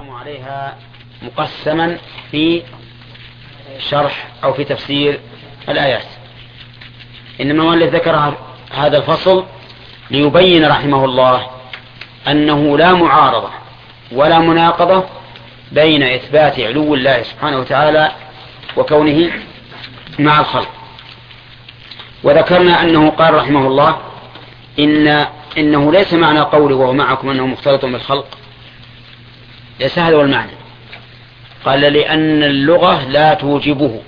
الكلام عليها مقسما في شرح أو في تفسير الآيات، إنما المؤلف ذكر هذا الفصل ليبين رحمه الله أنه لا معارضة ولا مناقضة بين إثبات علو الله سبحانه وتعالى وكونه مع الخلق. وذكرنا أنه قال رحمه الله إنه ليس معنى قوله وهو معكم أنه مختلط بالخلق، ليس هذا هو المعنى. قال لأن اللغة لا توجبه.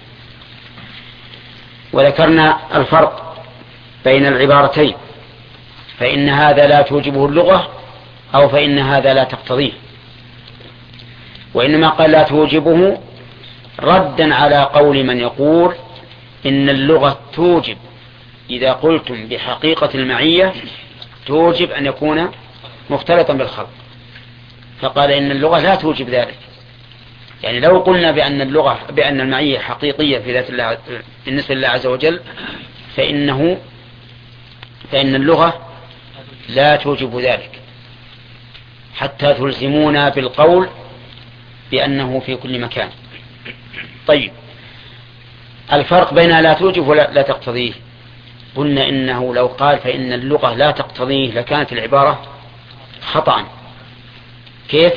وذكرنا الفرق بين العبارتين، فإن هذا لا توجبه اللغة أو فإن هذا لا تقتضيه. وإنما قال لا توجبه ردا على قول من يقول إن اللغة توجب إذا قلتم بحقيقة المعية توجب أن يكون مختلطا بالخلق، فقال إن اللغة لا توجب ذلك. يعني لو قلنا بأن المعية حقيقية في ذات الله بالنسبة لله عز وجل فإن اللغة لا توجب ذلك حتى تلزمونا بالقول بأنه في كل مكان. طيب، الفرق بين لا توجب ولا تقتضيه، قلنا إنه لو قال فإن اللغة لا تقتضيه لكانت العبارة خطأ. كيف؟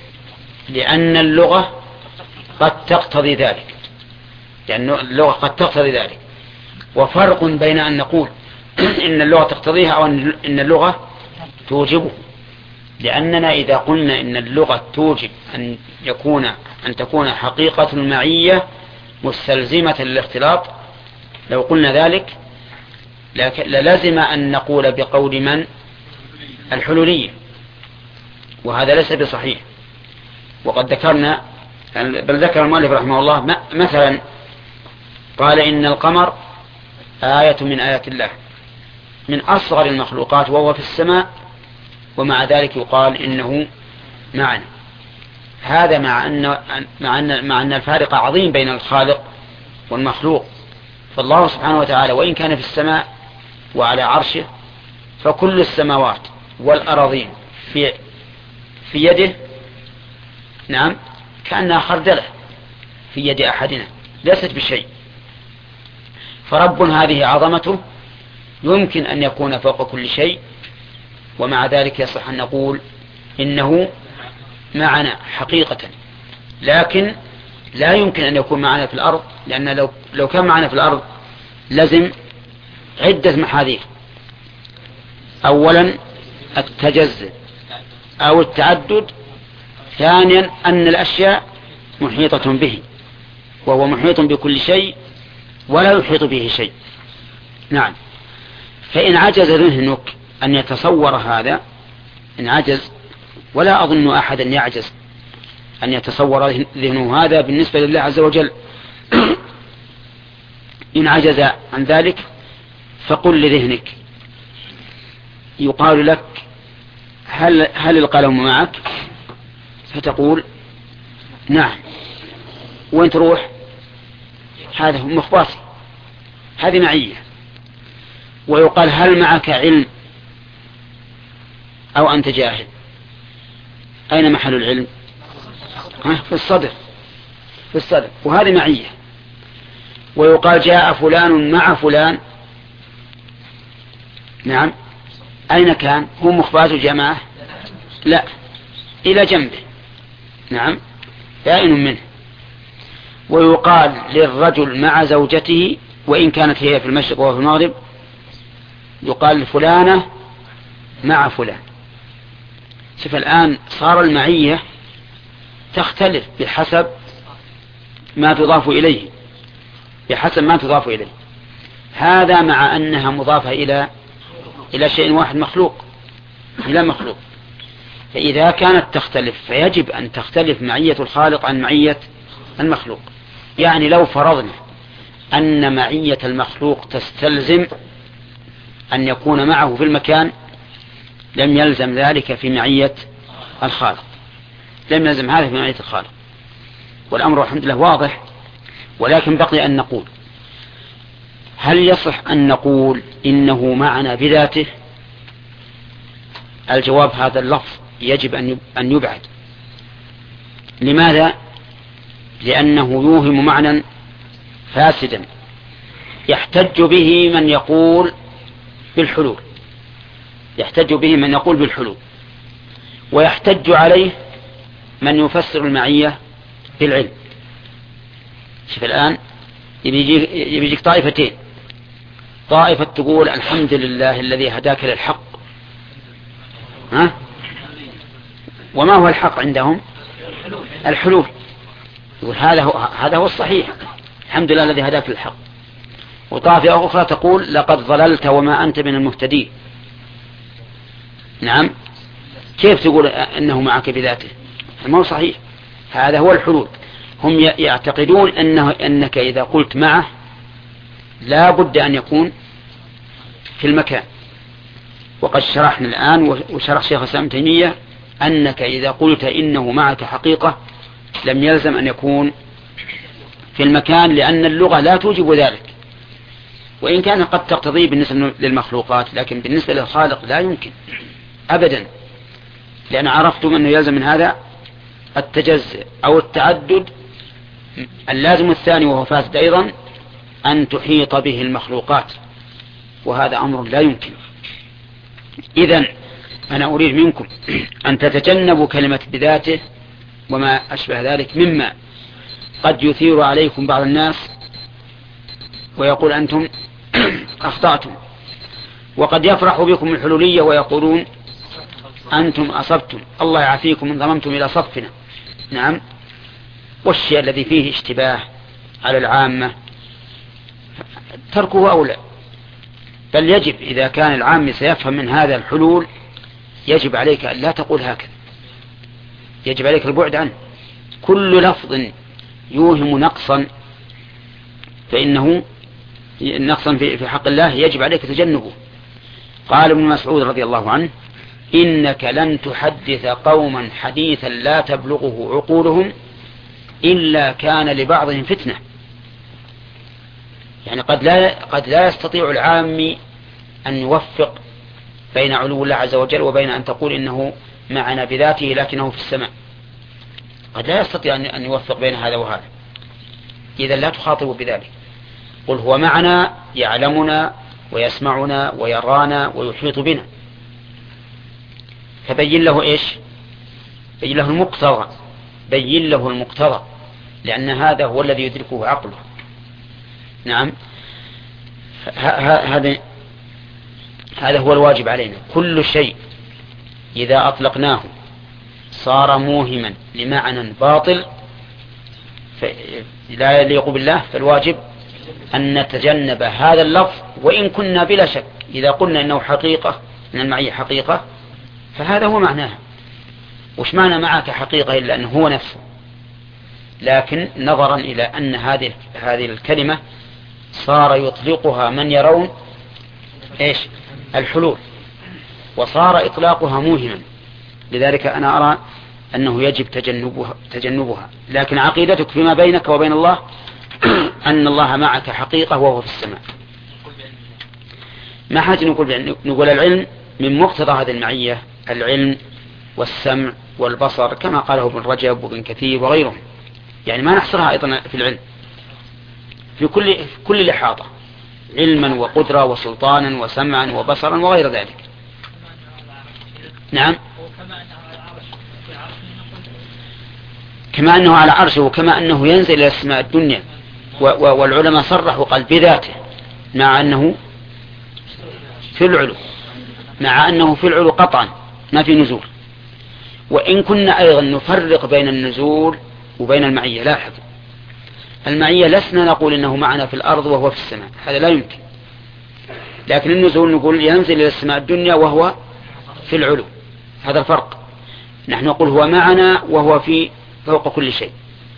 لأن اللغة قد تقتضي ذلك، لأن اللغة قد تقتضي ذلك. وفرق بين أن نقول إن اللغة تقتضيها أو أن اللغة توجبه، لأننا إذا قلنا إن اللغة توجب أن تكون حقيقة المعية مستلزمة للاختلاط، لو قلنا ذلك للزم أن نقول بقول من؟ الحلولية، وهذا ليس بصحيح. وقد ذكرنا بل ذكر المؤلف رحمه الله مثلا قال إن القمر آية من آيات الله من أصغر المخلوقات وهو في السماء، ومع ذلك يقال إنه معنا. هذا مع أن الفارق عظيم بين الخالق والمخلوق. فالله سبحانه وتعالى وإن كان في السماء وعلى عرشه فكل السماوات والأراضين في يده، نعم، كأنها خردلة في يد أحدنا ليست بشيء. فرب هذه عظمته يمكن أن يكون فوق كل شيء، ومع ذلك يصح أن نقول إنه معنا حقيقة. لكن لا يمكن أن يكون معنا في الأرض، لأن لو كان معنا في الأرض لازم عدة محاذير. أولا التجزئ أو التعدد، ثانيا أن الأشياء محيطة به وهو محيط بكل شيء ولا يحيط به شيء. نعم، فإن عجز ذهنك أن يتصور هذا، إن عجز، ولا أظن أحدا يعجز أن يتصور ذهنه هذا بالنسبة لله عز وجل، إن عجز عن ذلك فقل لذهنك، يقال لك هل القلم معك؟ فتقول نعم. وين تروح؟ هذا مخباتي، هذه معية. ويقال هل معك علم أو أنت جاهل؟ أين محل العلم؟ في الصدر، في الصدر، وهذه معية. ويقال جاء فلان مع فلان، نعم، أين كان؟ هو مخبات جماعة؟ لا، إلى جنبه، نعم، بائن منه. ويقال للرجل مع زوجته وإن كانت هي في المشرق وهو في المغرب، يقال فلانة مع فلان. شوف الآن صار المعية تختلف بحسب ما تضاف إليه، بحسب ما تضاف إليه. هذا مع أنها مضافة إلى شيء واحد، مخلوق إلى مخلوق. فإذا كانت تختلف فيجب أن تختلف معية الخالق عن معية المخلوق. يعني لو فرضنا أن معية المخلوق تستلزم أن يكون معه في المكان، لم يلزم ذلك في معية الخالق، لم يلزم هذا في معية الخالق. والأمر الحمد لله واضح. ولكن بقي أن نقول هل يصح أن نقول إنه معنا بذاته؟ الجواب هذا اللفظ يجب أن يبعد، لماذا؟ لأنه يوهم معنى فاسدا يحتج به من يقول بالحلول، يحتج به من يقول بالحلول، ويحتج عليه من يفسر المعية بالعلم. شوف الآن يجيك طائفتين، طائفة تقول الحمد لله الذي هداك للحق، ها؟ وما هو الحق عندهم؟ الحلول. يقول هذا هو الصحيح، الحمد لله الذي هداك للحق. وطائفة أخرى تقول لقد ضللت وما أنت من المهتدين. نعم، كيف تقول أنه معك بذاته؟ ما هو صحيح. هذا هو الحلول. هم يعتقدون أنك إذا قلت معه لا بد أن يكون في المكان. وقد شرحنا الآن وشرح شيخ الإسلام ابن تيمية أنك إذا قلت إنه معك حقيقة لم يلزم أن يكون في المكان، لأن اللغة لا توجب ذلك، وإن كان قد تقتضي بالنسبة للمخلوقات، لكن بالنسبة للخالق لا يمكن أبدا، لأن عرفتم أنه يلزم من هذا التجزئ أو التعدد. اللازم الثاني وهو فاسد أيضا أن تحيط به المخلوقات، وهذا أمر لا يمكن. إذن أنا أريد منكم أن تتجنبوا كلمة بذاته وما أشبه ذلك مما قد يثير عليكم بعض الناس ويقول أنتم أخطأتم، وقد يفرح بكم الحلولية ويقولون أنتم أصبتم، الله يعافيكم إن ضممتم إلى صفنا. نعم، والشيء الذي فيه اشتباه على العامة تركه أولى، بل يجب إذا كان العام سيفهم من هذا الحلول يجب عليك أن لا تقول هكذا، يجب عليك البعد عنه. كل لفظ يوهم نقصا فإنه نقصا في حق الله يجب عليك تجنبه. قال ابن مسعود رضي الله عنه إنك لن تحدث قوما حديثا لا تبلغه عقولهم إلا كان لبعضهم فتنة. يعني قد لا يستطيع العام أن يوفق بين علو الله عز وجل وبين أن تقول إنه معنا بذاته لكنه في السماء، قد لا يستطيع أن يوفق بين هذا وهذا. إذا لا تخاطب بذلك، قل هو معنا يعلمنا ويسمعنا ويرانا ويحيط بنا، فبين له إيش؟ بين له المقتضى، بين له المقتضى، لأن هذا هو الذي يدركه عقله. نعم، هذا هو الواجب علينا. كل شيء إذا أطلقناه صار موهما لمعنى باطل لا يليق بالله، فالواجب أن نتجنب هذا اللفظ، وإن كنا بلا شك إذا قلنا إنه حقيقة من المعية حقيقة فهذا هو معناها. وش معنى معك حقيقة إلا أنه هو نفسه، لكن نظرا إلى أن هذه الكلمة صار يطلقها من يرون إيش؟ الحلول، وصار إطلاقها موهما، لذلك أنا أرى أنه يجب تجنبها. لكن عقيدتك فيما بينك وبين الله أن الله معك حقيقة وهو في السماء. ما حاجة نقول العلم من مقتضى هذه المعية العلم والسمع والبصر كما قاله ابن رجب وابن كثير وغيرهم، يعني ما نحصرها أيضا في العلم في كل الإحاطة، علما وقدرة وسلطانا وسمعا وبصرا وغير ذلك. نعم، كما أنه على عرشه وكما أنه ينزل إلى السماء الدنيا، والعلماء صرحوا قال بذاته، مع أنه في العلو، مع أنه في العلو قطعا ما في نزول. وإن كنا أيضا نفرق بين النزول وبين المعية. لاحظ، المعية لسنا نقول إنه معنا في الأرض وهو في السماء، هذا لا يمكن، لكن النزول نقول ينزل إلى السماء الدنيا وهو في العلو، هذا الفرق. نحن نقول هو معنا وهو في فوق كل شيء،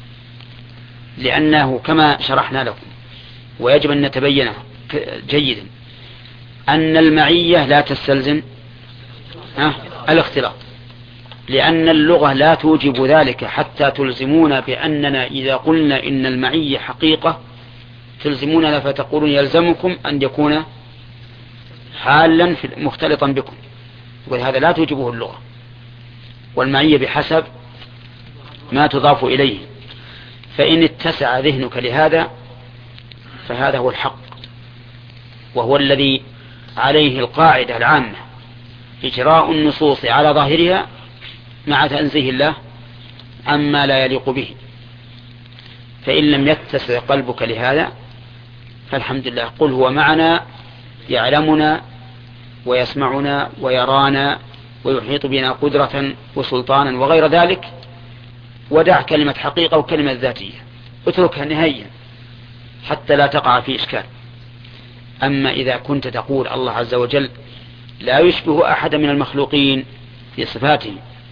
لأنه كما شرحنا لكم ويجب أن نتبينه جيدا أن المعية لا تستلزم الاختلاط، لأن اللغة لا توجب ذلك حتى تلزمون بأننا إذا قلنا إن المعية حقيقة تلزموننا فتقولون يلزمكم أن يكون حالا مختلطا بكم، وهذا لا توجبه اللغة. والمعية بحسب ما تضاف إليه. فإن اتسع ذهنك لهذا فهذا هو الحق، وهو الذي عليه القاعدة العامة: إجراء النصوص على ظاهرها مع تنزيه الله عما لا يليق به. فإن لم يتسع قلبك لهذا فالحمد لله، قل هو معنا يعلمنا ويسمعنا ويرانا ويحيط بنا قدرة وسلطانا وغير ذلك، ودع كلمة حقيقة وكلمة ذاتية، اتركها نهائيا حتى لا تقع في إشكال. أما إذا كنت تقول الله عز وجل لا يشبه أحد من المخلوقين في صفاته،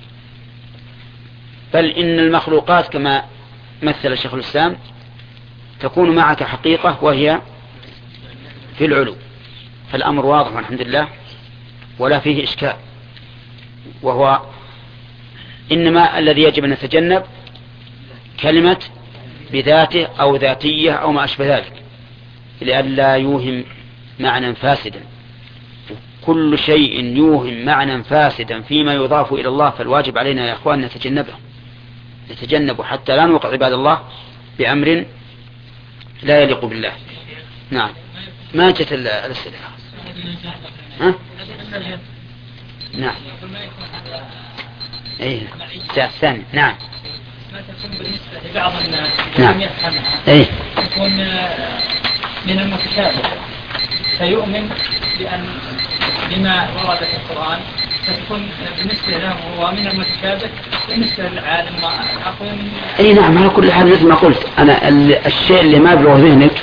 بل إن المخلوقات كما مثل شيخ الإسلام تكون معك حقيقة وهي في العلو، فالأمر واضح والحمد لله ولا فيه إشكال. وهو إنما الذي يجب أن نتجنب كلمة بذاته أو ذاتية أو ما أشبه ذلك، لئلا يوهم معنى فاسدا. كل شيء يوهم معنى فاسدا فيما يضاف إلى الله فالواجب علينا يا أخوان نتجنبه حتى لا نوقع عباد الله بأمر لا يليق بالله. نعم. ما جت الأسئلة؟ ها؟ نعم. ايه الثاني. نعم. ما تكون بالنسبة لبعض الناس نعم. يفهمها ايه تكون من المتشابه، فيؤمن بما ورد في القرآن، فتكون بالنسبة له هو من المتشابه، بالنسبة للعالم أقوى من. اي نعم. على كل حال مثل ما قلت انا الشيء اللي ما بلغ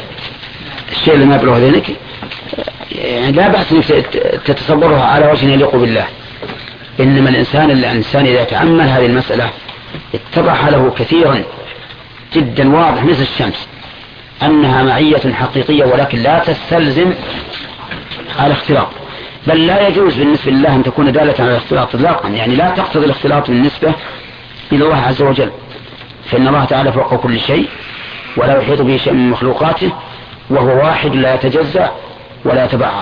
ذهنك يعني لا بأس انك تتصورها على وجه يليق بالله. إنما الإنسان إذا تأمل هذه المسألة اتضح له كثيرا جدا واضح مثل الشمس أنها معية حقيقية، ولكن لا تستلزم الاختلاط، بل لا يجوز بالنسبة لله أن تكون دالة على الاختلاط إطلاقا، يعني لا تقتضي الاختلاط بالنسبة إلى الله عز وجل، فإن الله تعالى فوق كل شيء ولا يحيط به شيء من مخلوقاته، وهو واحد لا يتجزأ ولا يتبعض.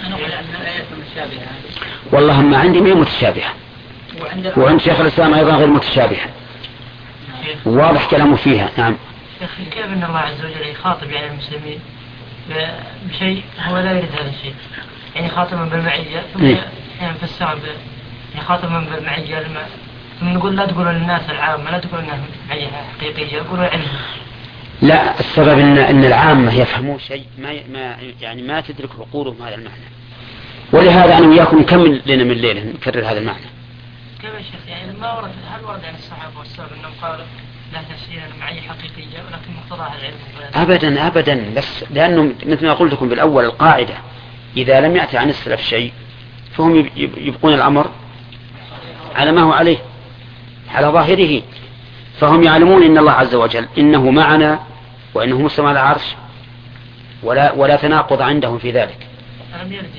والله ما عندي ما متشابهة، وعند شيخ الإسلام أيضا غير متشابهة، واضح كلامه فيها. نعم. كيف أن الله عز وجل يخاطب يعني المسلمين بشيء هو لا يريد هذا الشيء، يعني يخاطبهم بالمعية ثم يعني فسر يخاطبهم بالمعية ثم نقول لا تقولوا للناس العامة لا تقولوا أنها معية حقيقية، قولوا علم. لا، السبب إن العامة يفهمون شيء ما تدرك عقولهم هذا المعنى، ولهذا أنا وياكم نكمل لنا من الليلة نكرر هذا المعنى. كيف يا شيخ يعني هل ورد عن الصحابة والسلف أنهم قالوا لا تفسير معية حقيقية ولكن مقتضاها العلم؟ أبدا بس لأنه مثل ما قلت لكم بالأول القاعدة إذا لم يأتي عن السلف شيء فهم يبقون الأمر على ما هو عليه على ظاهره، فهم يعلمون إن الله عز وجل إنه معنا وإنه مستوى على العرش ولا تناقض عندهم في ذلك. ألم يرد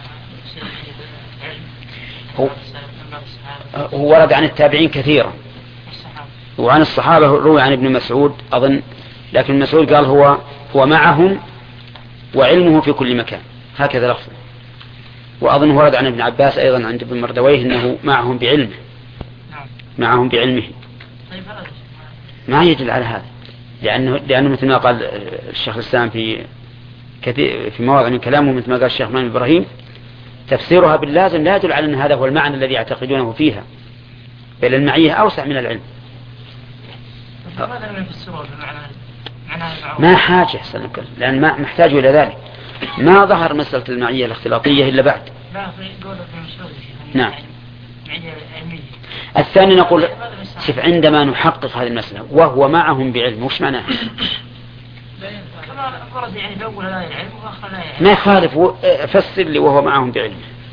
هو ورد عن التابعين كثيرا وعن الصحابة، روي عن ابن مسعود أظن، لكن ابن مسعود قال هو معهم وعلمه في كل مكان، هكذا لفظه. وأظن ورد عن ابن عباس أيضا عند ابن مردويه أنه معهم بعلمه. ما يدل على هذا، لأنه مثل ما قال الشيخ الإسلام في مواضع من كلامه، مثل ما قال الشيخ محمد إبراهيم تفسيرها باللازم لا يدل على أن هذا هو المعنى الذي يعتقدونه فيها، بل المعية أوسع من العلم. ما حاجة لأن ما محتاج إلى ذلك، ما ظهر مسألة المعية الاختلاطية إلا بعد. نعم. الثاني نقول شوف عندما نحقق هذه المسألة وهو معهم بعلم وش معناه؟ ما يخالف، فسر لي وهو معهم بعلم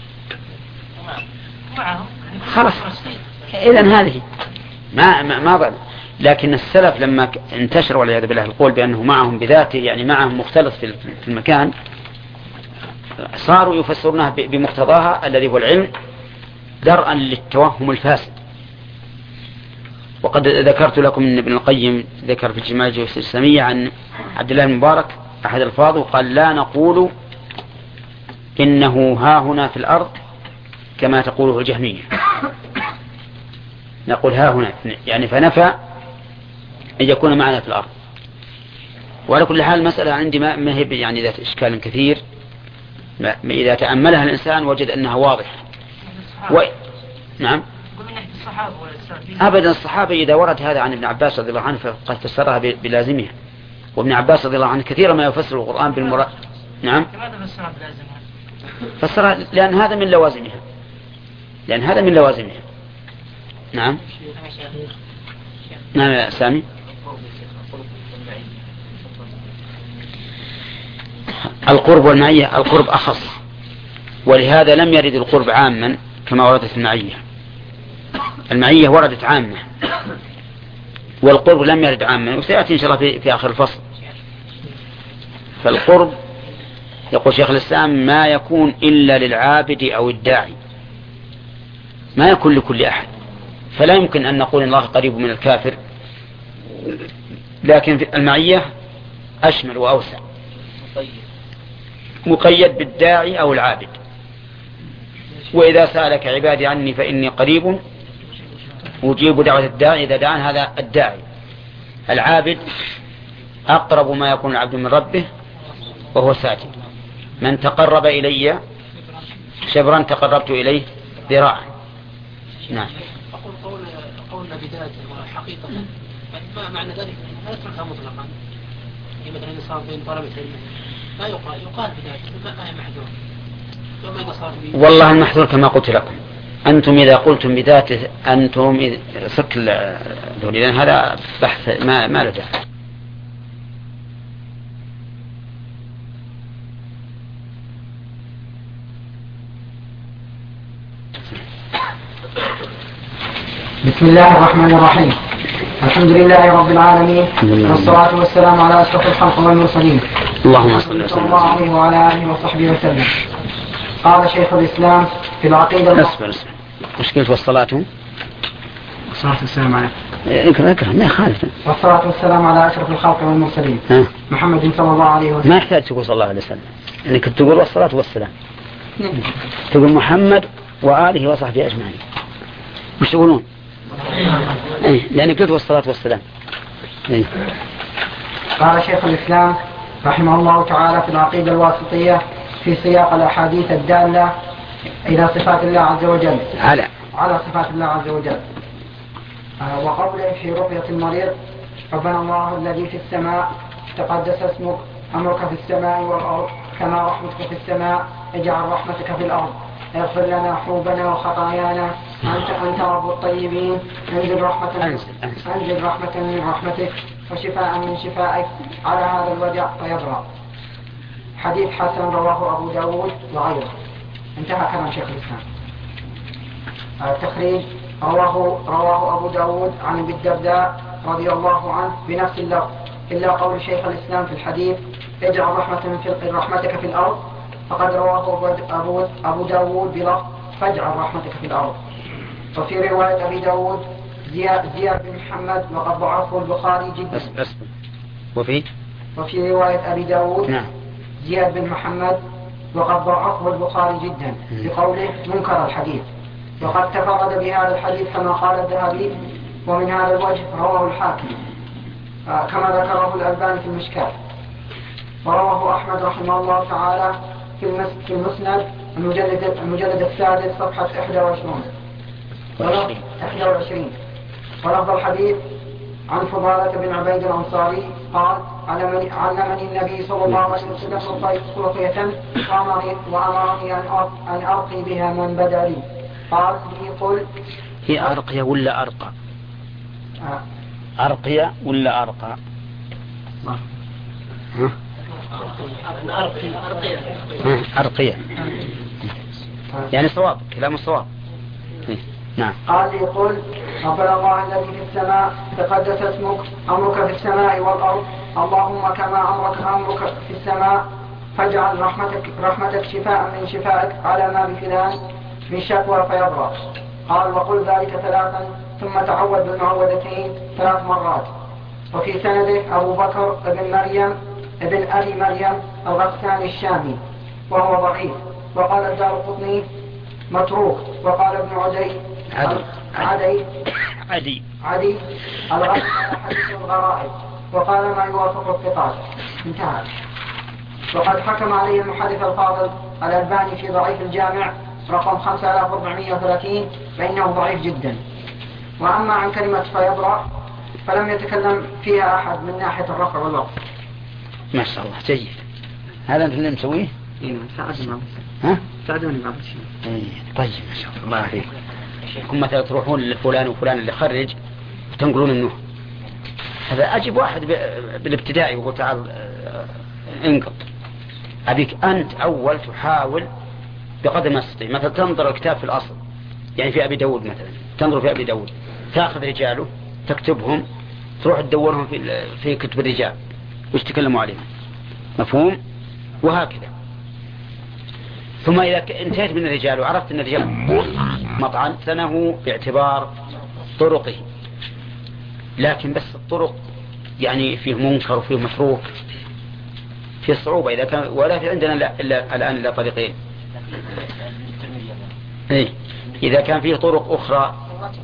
خلاص. إذن هذه ما ظل. لكن السلف لما انتشر والعياذ بالله القول بأنه معهم بذاته يعني معهم مختلط في المكان، صاروا يفسرونها بمقتضاها الذي هو العلم درءا للتوهم الفاسد. وقد ذكرت لكم ان ابن القيم ذكر في الجماعة الإسلامية عن عبد الله المبارك أحد الفاظه قال لا نقول إنه ها هنا في الأرض كما تقوله الجهمية، نقول ها هنا يعني فنفى أن يكون معنا في الأرض. وعلى كل حال المسألة عندي ما هي يعني ذات إشكال كثير، إذا تأملها الإنسان وجد أنها واضحة. نعم. أبدا الصحابة إذا ورد هذا عن ابن عباس رضي الله عنه فقد فسرها بلازمها، وابن عباس رضي الله عنه كثيرا ما يفسر القرآن بالمراد. نعم. لماذا فسرها بلازمها؟ فسرها لأن هذا من لوازمها، نعم. نعم يا سامي. القرب والمعية، القرب أخص، ولهذا لم يرد القرب عاما كما وردت المعية. المعية وردت عامة والقرب لم يرد عاما، وسيأتي إن شاء الله في آخر الفصل. فالقرب يقول شيخ الإسلام ما يكون إلا للعابد أو الداعي، ما يكون لكل أحد، فلا يمكن أن نقول الله قريب من الكافر، لكن في المعية أشمل وأوسع، مقيد بالداعي أو العابد. وإذا سألك عبادي عني فإني قريب أجيب دعوة الداعي إذا دعان، هذا الداعي. العابد أقرب ما يكون العبد من ربه وهو ساجد. من تقرب إلي شبرا تقربت إليه ذراعا. نعم. أقول قولنا بداية وحقيقة، ما معنى ذلك؟ لا يتركها مطلقا. مثلا إذا صار بين طلبة علم لا يقال بداية، ما هي محذور. والله المحذور كما قلت لكم، أنتم إذا قلتم بذاته أنتم فك دولي، لأن هذا بحث ما له داعي. بسم الله الرحمن الرحيم. الحمد لله رب العالمين، والصلاة والسلام على أشرف الخلق والمرسلين، اللهم صل وسلم وعلى آله وصحبه وسلم. قال شيخ الإسلام في العقيدة. اسمع مشكلة والصلاة والسلام عليه. اقرأ ما يخالف. والصلاة والسلام على أشرف الخلق والمرسلين محمد صلى الله عليه وسلم. ما يحتاج تقول صلى الله عليه وسلم، يعني كنت تقول والصلاة والسلام، تقول محمد وآله وصحبه أجمعين. مش تقولون؟ لأنك قلت والصلاة والسلام. قال شيخ الإسلام رحمه الله تعالى في العقيدة الواسطية في سياق الأحاديث الدالة إلى صفات الله عز وجل، على صفات الله عز وجل، وقوله في رقية المريض: ربنا الله الذي في السماء تقدس اسمك، أمرك في السماء والأرض كما رحمتك في السماء، اجعل رحمتك في الأرض، اغفر لنا حوبنا وخطايانا، أنت رب الطيبين، أنزل رحمة من رحمتك وشفاء من شفائك على هذا الوجع فيبرأ. حديث حسن رواه أبو داود وغيره. انتهى كلام شيخ الإسلام. التخريج: رواه أبو داود عن أبي الدرداء رضي الله عنه بنفس اللفظ، إلا قول شيخ الإسلام في الحديث: اجعل رحمتك في الأرض، فقد رواه أبو داود بلفظ: فاجعل رحمتك في الأرض. وفي رواية أبي داود زياد بن محمد وقد ضعفه البخاري جدا. وفي رواية أبي داود زياد بن محمد وقد ضعفه البخاري جدا بقوله منكر الحديث، وقد تفرد بهذا الحديث كما قال الذهبي، ومن هذا الوجه رواه الحاكم كما ذكره الألباني في المشكاة. ورواه أحمد رحمه الله تعالى في المسند المجلد السادس صفحة 21. ولفظ الحديث عن فضالة بن عبيد الأنصاري قال: علمني النبي صلى الله عليه وسلم رقية وأمرني أن أرقي بها من بدا لي. قال لي: قل هي أرقية ولا أرقى؟ أرقية ولا أرقى؟ أرقية يعني صواب، كلام الصواب. نعم. قال لي: قل ربنا الله الذي في السماء تقدس اسمك، أمرك في السماء والأرض، اللهم كما أمرك في السماء، فاجعل رحمتك شفاء من شفائك على ما بفلان من شكوى فيبرأ. قال: وقل ذلك 3 ثم تعوذ بالمعوذتين 3 مرات. وفي سنده أبو بكر ابن أبي مريم الغساني الشامي وهو ضعيف. وقال الدارقطني متروك. وقال ابن عدي الغد حديث الغرائب وقال ما يوافق الثقات. انتهى. وقد حكم عليه المحدث الفاضل الألباني في ضعيف الجامع رقم 5430 فإنه ضعيف جدا. وأما عن كلمة فيبرأ فلم يتكلم فيها أحد من ناحية الرفع والوقف. ما شاء الله جيد. هذا أنت اللي مسويه؟ ساعدوني بعض الشيء. طيب ما شاء الله عليك. كم مثلا تروحون لفلان وفلان اللي خرج وتنقلون منه. هذا أجيب واحد بالابتدائي وقلت تعال انقل. أبيك أنت أول تحاول بقدر ما تستطيع. مثلا تنظر الكتاب في الأصل يعني في أبي داود مثلا تنظر في أبي داود تأخذ رجاله تكتبهم تروح تدورهم في كتب الرجال وش تكلموا عليهم. مفهوم؟ وهكذا. ثم إذا انتهيت من الرجال وعرفت أن الرجال مطعنته باعتبار طرقه لكن بس الطرق يعني فيه منكر وفيه متروك في صعوبة إذا كان ولا في عندنا الآن إلا طريقين. إيه إذا كان فيه طرق أخرى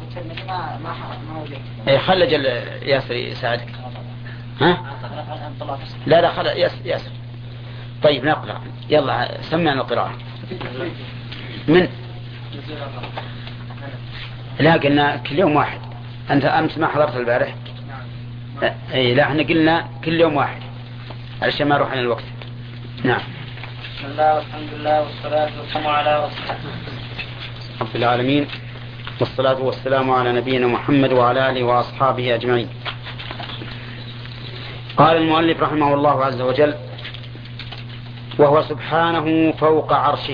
إيه خلج ياسر يساعدك. ها؟ لا خلج ياسر. طيب نقرأ يلا سمعنا القراءة. من لا قلنا كل يوم واحد. أنت أمس ما حضرت البارح؟ إيه لا احنا قلنا كل يوم واحد علشان ما روح عن الوقت. نعم. بسم الله والحمد لله والصلاة والسلام على رب العالمين والصلاة والسلام على نبينا محمد وعلى آله وأصحابه أجمعين. قال المؤلف رحمه الله عز وجل وهو سبحانه فوق عرشه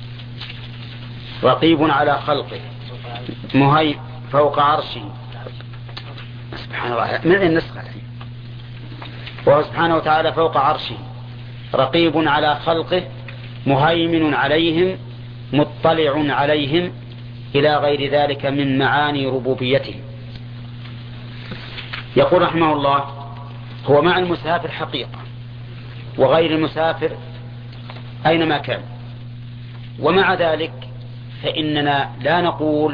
رقيب على خلقه مهيمن فوق عرشه. سبحان الله من النسخة. وهو سبحانه وتعالى فوق عرشه رقيب على خلقه مهيمن عليهم مطلع عليهم إلى غير ذلك من معاني ربوبيته. يقول رحمه الله هو مع المسافر حقيقة وغير المسافر أينما كان. ومع ذلك فإننا لا نقول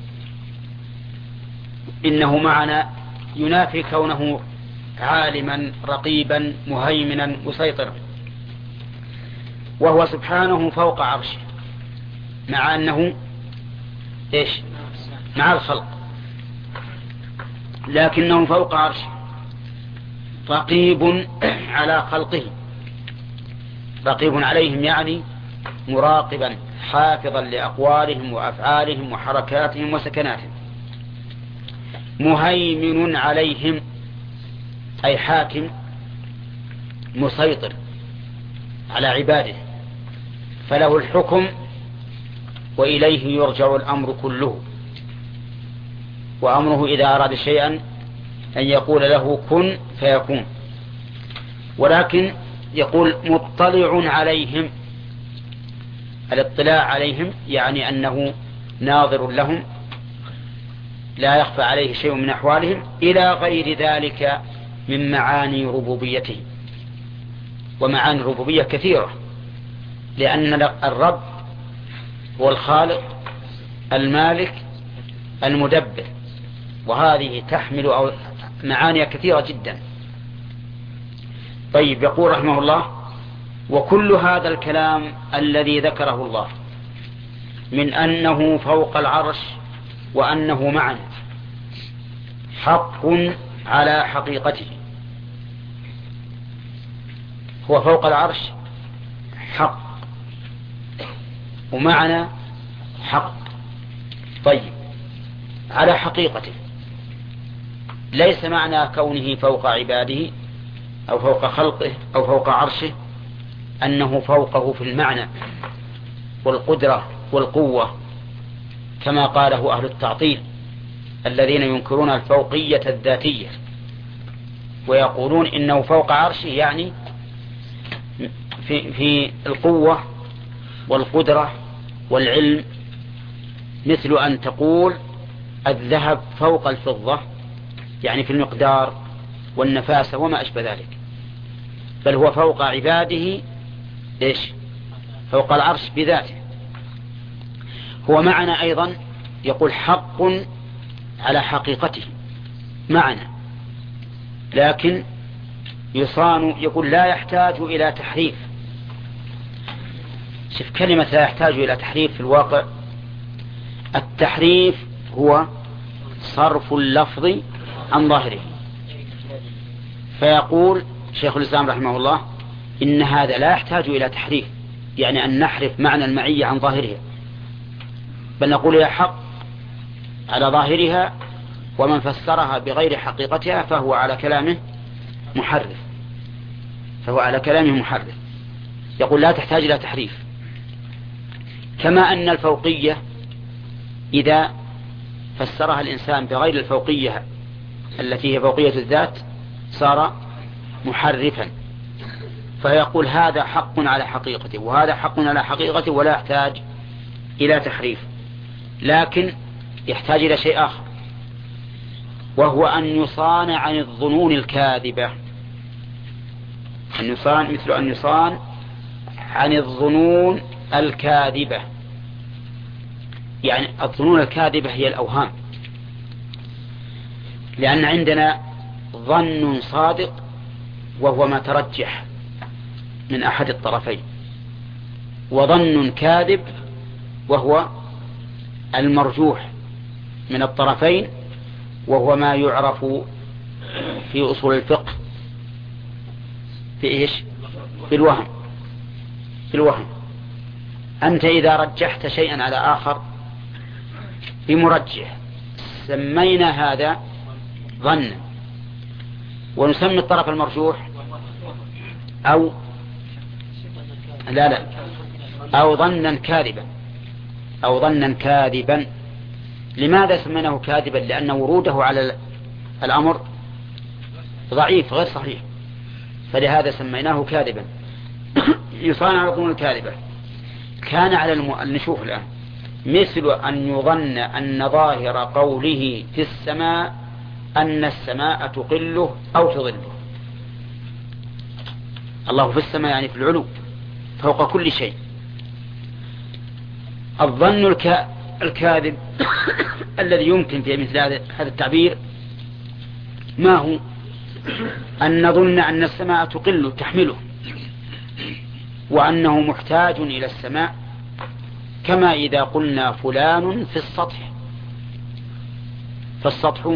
إنه معنا ينافي كونه عالما رقيبا مهيمنا مسيطرا. وهو سبحانه فوق عرشه مع أنه إيش مع الخلق لكنه فوق عرشه رقيب على خلقه رقيب عليهم يعني مراقبا حافظا لأقوالهم وأفعالهم وحركاتهم وسكناتهم. مهيمن عليهم أي حاكم مسيطر على عباده فله الحكم وإليه يرجع الأمر كله. وأمره إذا أراد شيئا أن يقول له كن فيكون. ولكن يقول مطلع عليهم. الاطلاع عليهم يعني أنه ناظر لهم لا يخفى عليه شيء من أحوالهم إلى غير ذلك من معاني ربوبيته. ومعاني الربوبية كثيرة لأن الرب هو الخالق المالك المدبر وهذه تحمل معاني كثيرة جدا. طيب يقول رحمه الله وكل هذا الكلام الذي ذكره الله من أنه فوق العرش وأنه معنا حق على حقيقته. هو فوق العرش حق ومعنا حق. طيب على حقيقته ليس معنى كونه فوق عباده أو فوق خلقه أو فوق عرشه أنه فوقه في المعنى والقدرة والقوة كما قاله أهل التعطيل الذين ينكرون الفوقية الذاتية ويقولون إنه فوق عرشه يعني في القوة والقدرة والعلم مثل أن تقول الذهب فوق الفضة يعني في المقدار والنفاسة وما أشبه ذلك. بل هو فوق عباده إيش فوق العرش بذاته. هو معنا أيضا يقول حق على حقيقته معنا، لكن يصان، يقول لا يحتاج إلى تحريف. شوف كلمة لا يحتاج إلى تحريف، في الواقع التحريف هو صرف اللفظ عن ظاهره. فيقول شيخ الإسلام رحمه الله إن هذا لا يحتاج إلى تحريف، يعني أن نحرف معنى المعية عن ظاهرها، بل نقول هي حق على ظاهرها، ومن فسرها بغير حقيقتها فهو على كلامه محرف، يقول لا تحتاج إلى تحريف. كما أن الفوقية إذا فسرها الإنسان بغير الفوقية التي هي فوقية الذات صار محرفا، فيقول هذا حق على حقيقته وهذا حق على حقيقته ولا يحتاج إلى تحريف، لكن يحتاج إلى شيء آخر، وهو أن يصان عن الظنون الكاذبة. مثل أن يصان عن الظنون الكاذبة، يعني الظنون الكاذبة هي الأوهام، لأن عندنا ظن صادق وهو ما ترجح من أحد الطرفين، وظن كاذب وهو المرجوح من الطرفين، وهو ما يعرف في أصول الفقه في إيش؟ في الوهم. أنت إذا رجحت شيئا على آخر بمرجح سمينا هذا ظنا، ونسمي الطرف المرجوح أو ظنا كاذبا. لماذا سميناه كاذبا؟ لأن وروده على الأمر ضعيف غير صحيح، فلهذا سميناه كاذبا. يصان على الظنون الكاذبة. كان على نشوف الآن مثل أن يظن أن ظاهر قوله في السماء أن السماء تقله أو تظله. الله في السماء يعني في العلو فوق كل شيء. الظن الكاذب الذي يمكن في مثل هذا التعبير ما هو؟ أن نظن أن السماء تقله تحمله، وأنه محتاج إلى السماء، كما إذا قلنا فلان في السطح، فالسطح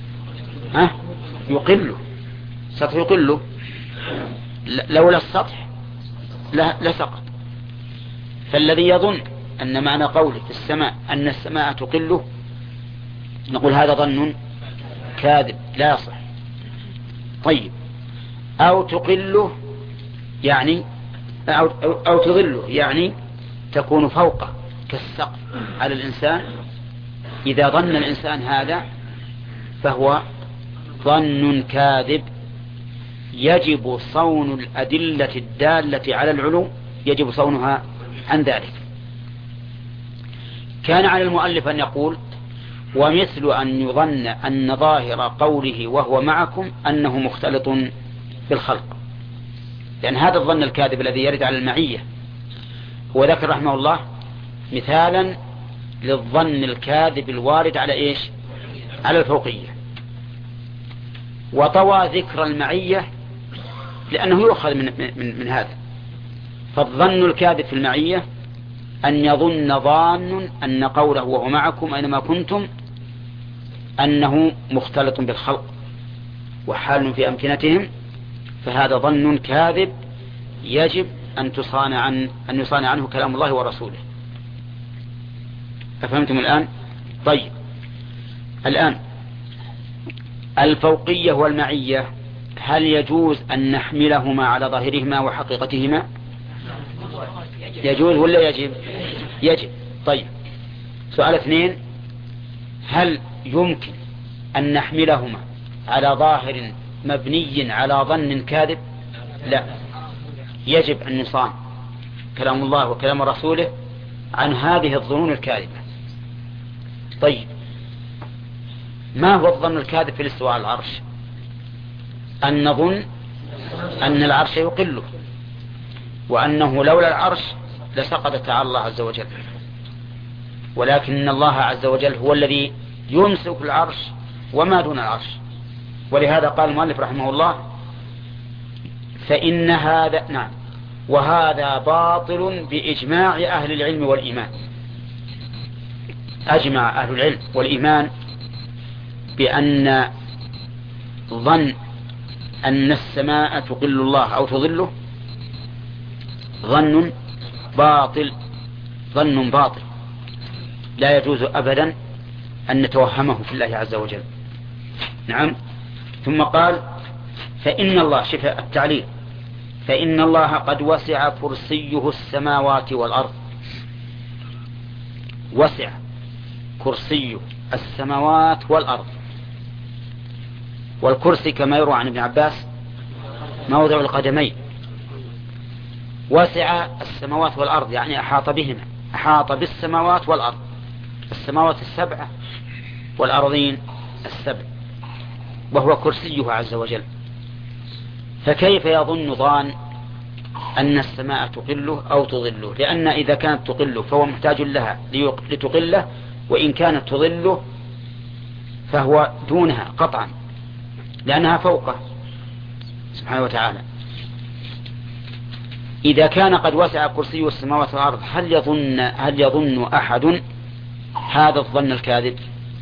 يقله، السطح يقله، لولا السطح لسقط. فالذي يظن أن معنى قوله في السماء أن السماء تقله نقول هذا ظن كاذب لا يصح. طيب، أو تقله يعني أو تظله يعني تكون فوقه كالسقف على الإنسان. إذا ظن الإنسان هذا فهو ظن كاذب، يجب صون الأدلة الدالة على العلو، يجب صونها عن ذلك. كان على المؤلف أن يقول ومثل أن يظن أن ظاهر قوله وهو معكم أنه مختلط بالخلق، لأن هذا الظن الكاذب الذي يرد على المعية هو ذكر رحمه الله مثالا للظن الكاذب الوارد على إيش؟ على الفوقية. وطوى ذكر المعية لأنه يؤخذ من هذا. فالظن الكاذب في المعية أن يظن ظان أن قوله وهو معكم أينما كنتم أنه مختلط بالخلق وحال في أمكنتهم، فهذا ظن كاذب يجب أن يصان عنه كلام الله ورسوله. أفهمتم الآن؟ طيب، الآن الفوقية والمعية هل يجوز أن نحملهما على ظاهرهما وحقيقتهما؟ يجوز ولا يجب؟ يجب. طيب، سؤال 2، هل يمكن أن نحملهما على ظاهر مبني على ظن كاذب؟ لا، يجب أن نصان كلام الله وكلام رسوله عن هذه الظنون الكاذبة. طيب، ما هو الظن الكاذب في الاستواء على العرش؟ أن نظن أن العرش يقله، وأنه لولا العرش لسقط تعالى الله عز وجل، ولكن الله عز وجل هو الذي يمسك العرش وما دون العرش. ولهذا قال المؤلف رحمه الله فإن هذا نعم وهذا باطل بإجماع أهل العلم والإيمان. أجمع أهل العلم والإيمان بأن ظن أن السماء تقل الله أو تظله ظن باطل لا يجوز أبدا أن نتوهمه في الله عز وجل. نعم. ثم قال فإن الله شفاء التعليل فإن الله قد وسع كرسيه السماوات والأرض. وسع كرسي السماوات والأرض. والكرسي كما يروى عن ابن عباس موضع القدمين. وسع السماوات والأرض يعني أحاط بهما، أحاط بالسماوات والأرض، السماوات السبعة والأرضين السبع، وهو كرسيه عز وجل. فكيف يظن ظان أن السماء تقله أو تظله؟ لأن إذا كانت تقله فهو محتاج لها لتقله، وإن كانت تظله فهو دونها قطعا لأنها فوقه سبحانه وتعالى. إذا كان قد وسع كرسي السماوات والأرض هل يظن أحد هذا الظن الكاذب؟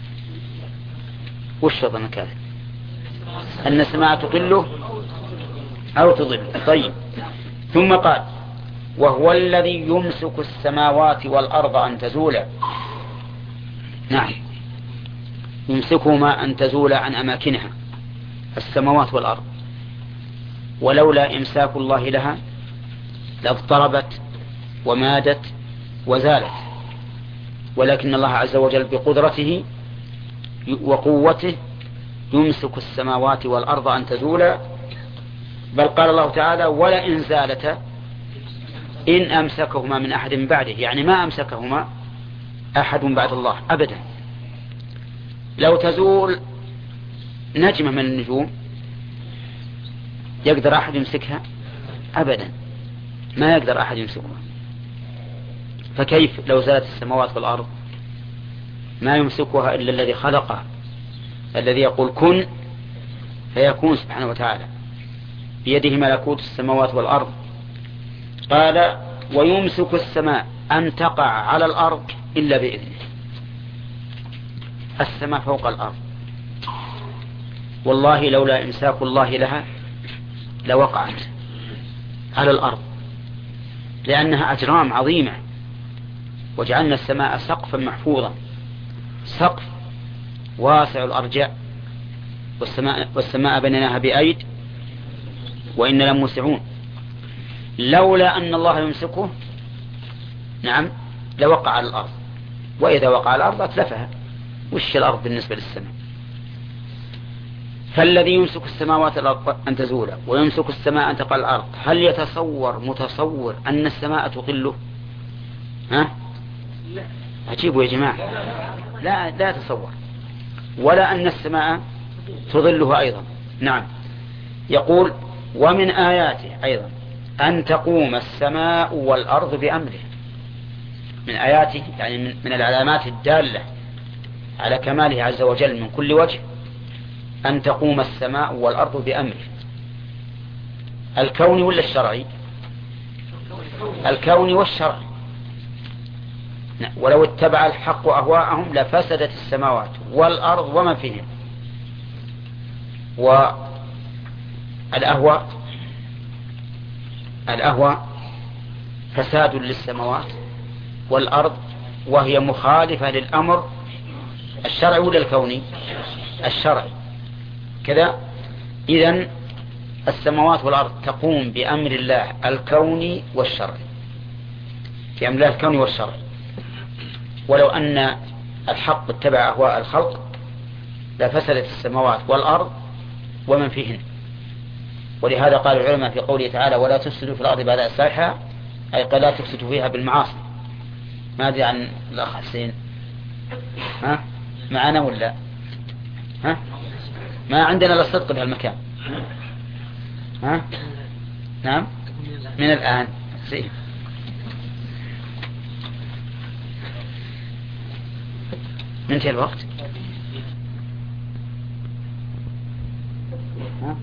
وش الظن الكاذب؟ أن السماء تقله أو تظله. طيب. ثم قال وهو الذي يمسك السماوات والأرض أن تزولا. نعم يمسكهما أن تزولا عن أماكنها السماوات والأرض، ولولا إمساك الله لها لاضطربت ومادت وزالت، ولكن الله عز وجل بقدرته وقوته يمسك السماوات والأرض أن تزولا. بل قال الله تعالى ولئن زالتا إن أمسكهما من أحد بعده، يعني ما أمسكهما أحد بعد الله أبدا. لو تزول نجمة من النجوم يقدر أحد يمسكها؟ أبدا ما يقدر أحد يمسكها. فكيف لو زالت السماوات والأرض؟ ما يمسكها إلا الذي خلقها، الذي يقول كن فيكون سبحانه وتعالى، بيده ملكوت السماوات والأرض. قال ويمسك السماء أن تقع على الأرض إلا بإذنه. السماء فوق الأرض، والله لولا إمساك الله لها لوقعت على الأرض، لأنها أجرام عظيمة. وجعلنا السماء سقفا محفوظا، سقف واسع الأرجاء، والسماء بنيناها بأيد وإن لموسعون. لولا أن الله يمسكه نعم لوقع على الأرض، وإذا وقع على الأرض أتلفها. وش الأرض بالنسبة للسماء؟ فالذي يمسك السماوات أن تزولا ويمسك السماء أن تقع الأرض، هل يتصور متصور أن السماء تقله؟ ها؟ عجيبوا يا جماعة. لا يتصور، ولا أن السماء تظله أيضا. نعم. يقول ومن آياته أيضا أن تقوم السماء والأرض بأمره. من آياته يعني من العلامات الدالة على كماله عز وجل من كل وجه أن تقوم السماء والأرض بأمره. الكوني ولا الشرعي؟ الكوني والشرعي. ولو اتبع الحق أهواءهم لفسدت السماوات والأرض وما فيهم. والأهواء فساد للسماوات والأرض، وهي مخالفة للأمر الشرعي ولا الكوني؟ الشرعي. كذا إذن السماوات والأرض تقوم بأمر الله الكوني والشرعي، في أمر الله الكوني والشرعي. ولو أن الحق اتبع أهواء الخلق لفسدت السماوات والأرض ومن فيهن. ولهذا قال العلماء في قوله تعالى ولا تفسدوا في الأرض بعد إصلاحها، أي قال لا تفسدوا فيها بالمعاصي. ماذا عن الأخ حسين؟ ها معنا ولا ها؟ ما عندنا إلا الصدق بهالمكان. ها نعم من الآن منتهي الوقت. ها؟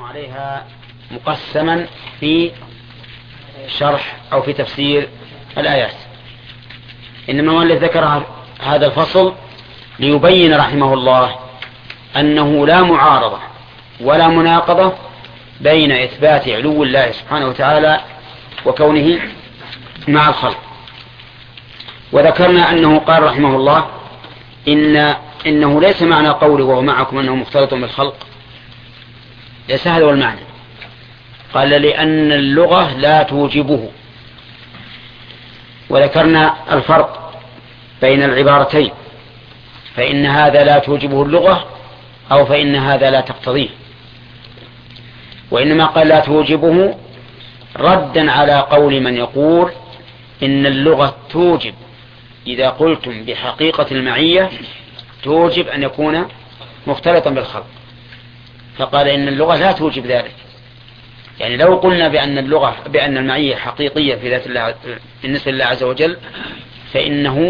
عليها مقسما في شرح أو في تفسير الآيات، إنما هو الذي ذكر هذا الفصل ليبين رحمه الله أنه لا معارضة ولا مناقضة بين إثبات علو الله سبحانه وتعالى وكونه مع الخلق. وذكرنا أنه قال رحمه الله إنه ليس معنى قوله وهو معكم أنه مختلط بالخلق، ليس هذا هو المعنى. قال لأن اللغة لا توجبه. وذكرنا الفرق بين العبارتين، فإن هذا لا توجبه اللغة أو فإن هذا لا تقتضيه. وإنما قال لا توجبه ردا على قول من يقول إن اللغة توجب إذا قلتم بحقيقة المعية توجب أن يكون مختلطا بالخلق، فقال إن اللغة لا توجب ذلك. يعني لو قلنا بأن المعية حقيقية في ذات الله بالنسبة لله عز وجل فإن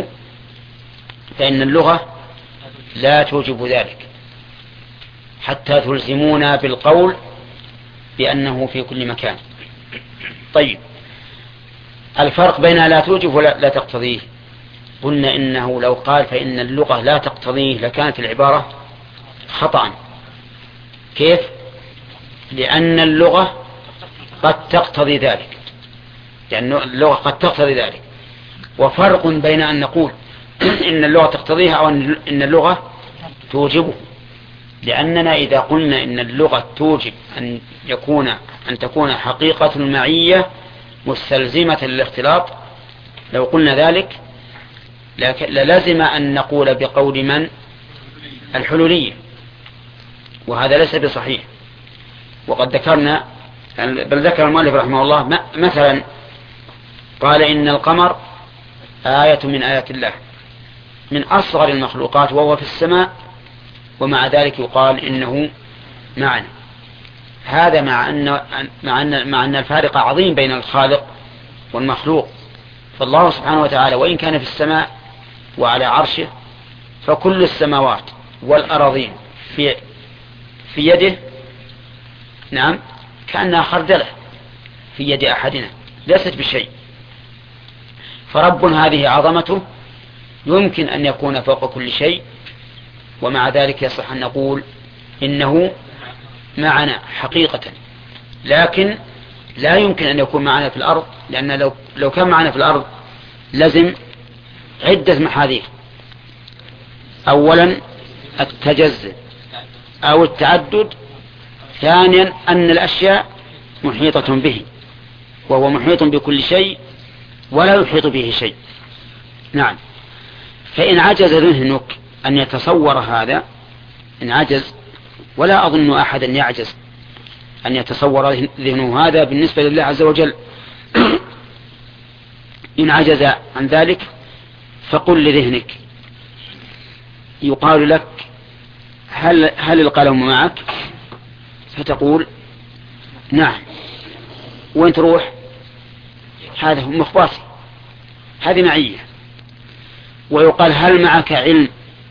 اللغة لا توجب ذلك حتى تلزمونا بالقول بأنه في كل مكان. طيب، الفرق بين لا توجب ولا تقتضيه، قلنا إنه لو قال فإن اللغة لا تقتضيه لكانت العبارة خطأ. كيف؟ لأن اللغة قد تقتضي ذلك، لأن اللغة قد تقتضي ذلك. وفرق بين أن نقول إن اللغة تقتضيها أو إن اللغة توجبه، لأننا إذا قلنا إن اللغة توجب أن تكون حقيقة المعية مستلزمة للاختلاط، لو قلنا ذلك للزم أن نقول بقول من؟ الحلولية، وهذا ليس بصحيح. وقد ذكرنا، بل ذكر المؤلف رحمه الله مثلا قال إن القمر آية من آيات الله، من أصغر المخلوقات وهو في السماء، ومع ذلك يقال إنه معنا. هذا مع أن الفارق عظيم بين الخالق والمخلوق. فالله سبحانه وتعالى وإن كان في السماء وعلى عرشه، فكل السماوات والأراضين في يده، نعم، كأنها خردلة في يد أحدنا، ليست بشيء. فرب هذه عظمته يمكن أن يكون فوق كل شيء، ومع ذلك يصح أن نقول إنه معنا حقيقة. لكن لا يمكن أن يكون معنا في الأرض، لأن لو كان معنا في الأرض لازم عدة محاذير. أولا التجزئ أو التعدد، ثانيا أن الأشياء محيطة به، وهو محيط بكل شيء ولا يحيط به شيء. نعم. فإن عجز ذهنك أن يتصور هذا، إن عجز، ولا أظن أحدا يعجز أن يتصور ذهنه هذا بالنسبة لله عز وجل، إن عجز عن ذلك فقل لذهنك، يقال لك هل القلم معك؟ فتقول نعم. وين تروح؟ هذا هو مخباصي، هذه معية. ويقال هل معك علم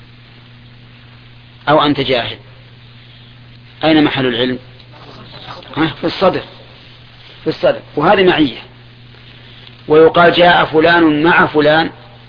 أو أنت جاهل؟ أين محل العلم؟ في الصدر، في الصدر، وهذه معية. ويقال جاء فلان مع فلان،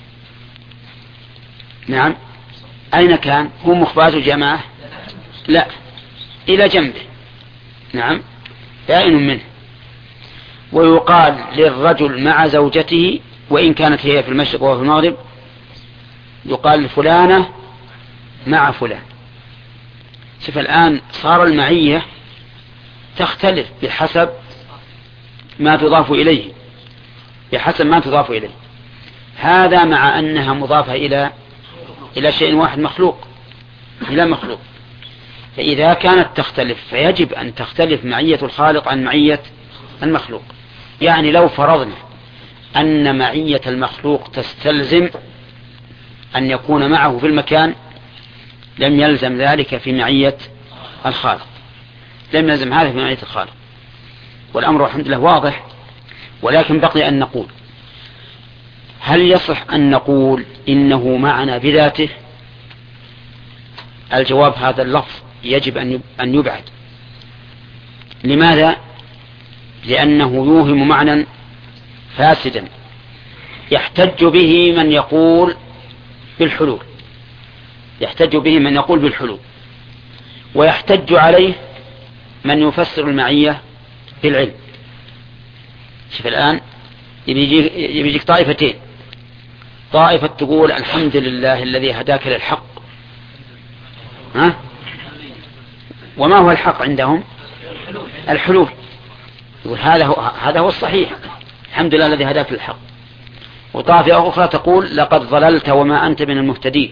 نعم، أين كان؟ هو مخباز جماعة؟ لا، إلى جنبه، نعم، بائن منه. ويقال للرجل مع زوجته وإن كانت هي في المشرق وهو في المغرب، يقال فلانة مع فلان. شوف الآن صار المعية تختلف بحسب ما تضاف إليه، بحسب ما تضاف إليه. هذا مع أنها مضافة إلى شيء واحد، مخلوق، إلى مخلوق. فإذا كانت تختلف فيجب أن تختلف معية الخالق عن معية المخلوق. يعني لو فرضنا أن معية المخلوق تستلزم أن يكون معه في المكان، لم يلزم ذلك في معية الخالق، لم يلزم هذا في معية الخالق. والأمر الحمد لله واضح. ولكن بقي أن نقول هل يصح أن نقول إنه معنا بذاته؟ الجواب هذا اللفظ يجب أن يبعد، لماذا؟ لأنه يوهم معنى فاسدا يحتج به من يقول بالحلول، يحتج به من يقول بالحلول، ويحتج عليه من يفسر المعية بالعلم. شوف الآن يجيك طائفتين، طائفة تقول الحمد لله الذي هداك للحق، ها؟ وما هو الحق عندهم؟ الحلول. يقول هذا هو الصحيح، الحمد لله الذي هداك للحق. وطائفة أخرى تقول لقد ضللت وما أنت من المهتدين.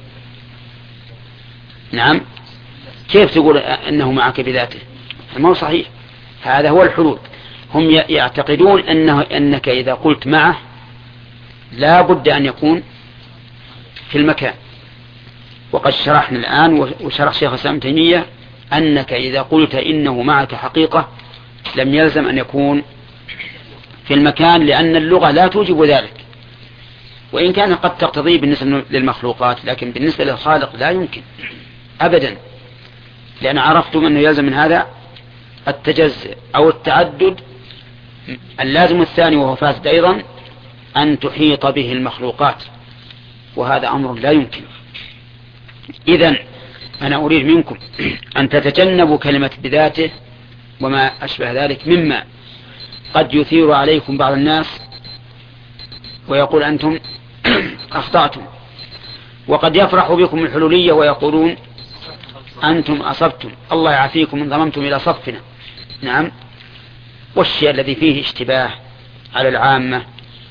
نعم، كيف تقول أنه معك بذاته؟ ما هو صحيح. هذا هو الحلول. هم يعتقدون أنك إذا قلت معه لا بد أن يكون في المكان. وقد شرحنا الآن وشرح شيخ الإسلام ابن تيمية أنك إذا قلت إنه معك حقيقة لم يلزم أن يكون في المكان، لأن اللغة لا توجب ذلك، وإن كان قد تقتضي بالنسبة للمخلوقات، لكن بالنسبة للخالق لا يمكن أبدا، لأن عرفتم أنه يلزم من هذا التجزئ أو التعدد. اللازم الثاني وهو فاسد أيضا أن تحيط به المخلوقات، وهذا أمر لا يمكن. إذن أنا أريد منكم أن تتجنبوا كلمة بذاته وما أشبه ذلك، مما قد يثير عليكم بعض الناس ويقول أنتم أخطأتم، وقد يفرح بكم الحلولية ويقولون أنتم أصبتم، الله يعافيكم إن ضممتم إلى صفنا. نعم، والشيء الذي فيه اشتباه على العامة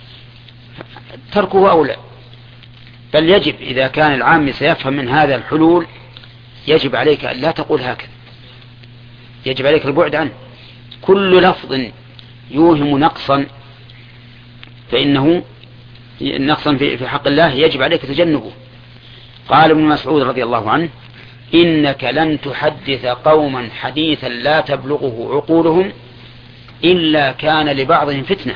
تركه أولى، بل يجب إذا كان العام سيفهم من هذا الحلول يجب عليك أن لا تقول هكذا، يجب عليك البعد عنه. كل لفظ يوهم نقصا فإنه نقصا في حق الله يجب عليك تجنبه. قال ابن مسعود رضي الله عنه إنك لن تحدث قوما حديثا لا تبلغه عقولهم إلا كان لبعضهم فتنة.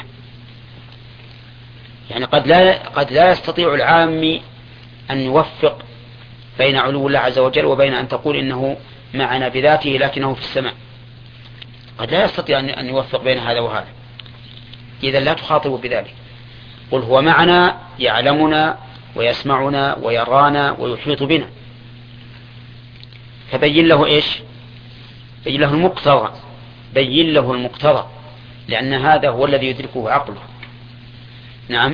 يعني قد لا يستطيع العام أن يوفق بين علو الله عز وجل وبين أن تقول إنه معنا بذاته لكنه في السماء، قد لا يستطيع أن يوفق بين هذا وهذا. إذا لا تخاطب بذلك، قل هو معنا يعلمنا ويسمعنا ويرانا ويحيط بنا، فبين له إيش؟ بين له المقتضى، بين له المقتضى، لأن هذا هو الذي يدركه عقله. نعم،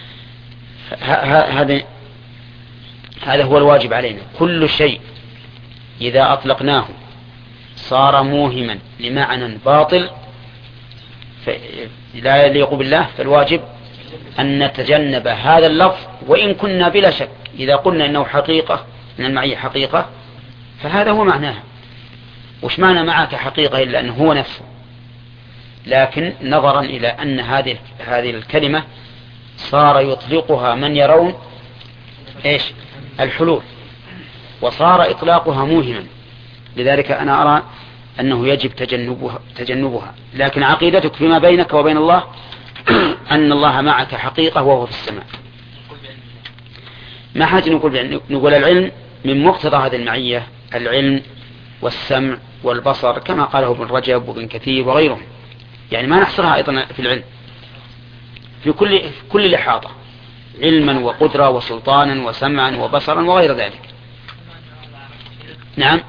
هذا هو الواجب علينا. كل شيء إذا أطلقناه صار موهما لمعنى باطل لا يليق بالله، فالواجب أن نتجنب هذا اللفظ، وإن كنا بلا شك إذا قلنا إنه حقيقة، إن المعية حقيقة، فهذا هو معناها. وش معنى معك حقيقة إلا أنه هو نفسه؟ لكن نظرا إلى أن هذه الكلمة صار يطلقها من يرون إيش؟ الحلول، وصار إطلاقها موهما، لذلك أنا أرى أنه يجب تجنبها. لكن عقيدتك فيما بينك وبين الله أن الله معك حقيقة وهو في السماء. ما حاجة نقول العلم من مقتضى هذه المعية العلم والسمع والبصر، كما قاله ابن رجب وابن كثير وغيرهم. يعني ما نحصرها أيضا في العلم، في كل الإحاطة، علما وقدرة وسلطانا وسمعا وبصرا وغير ذلك. نعم،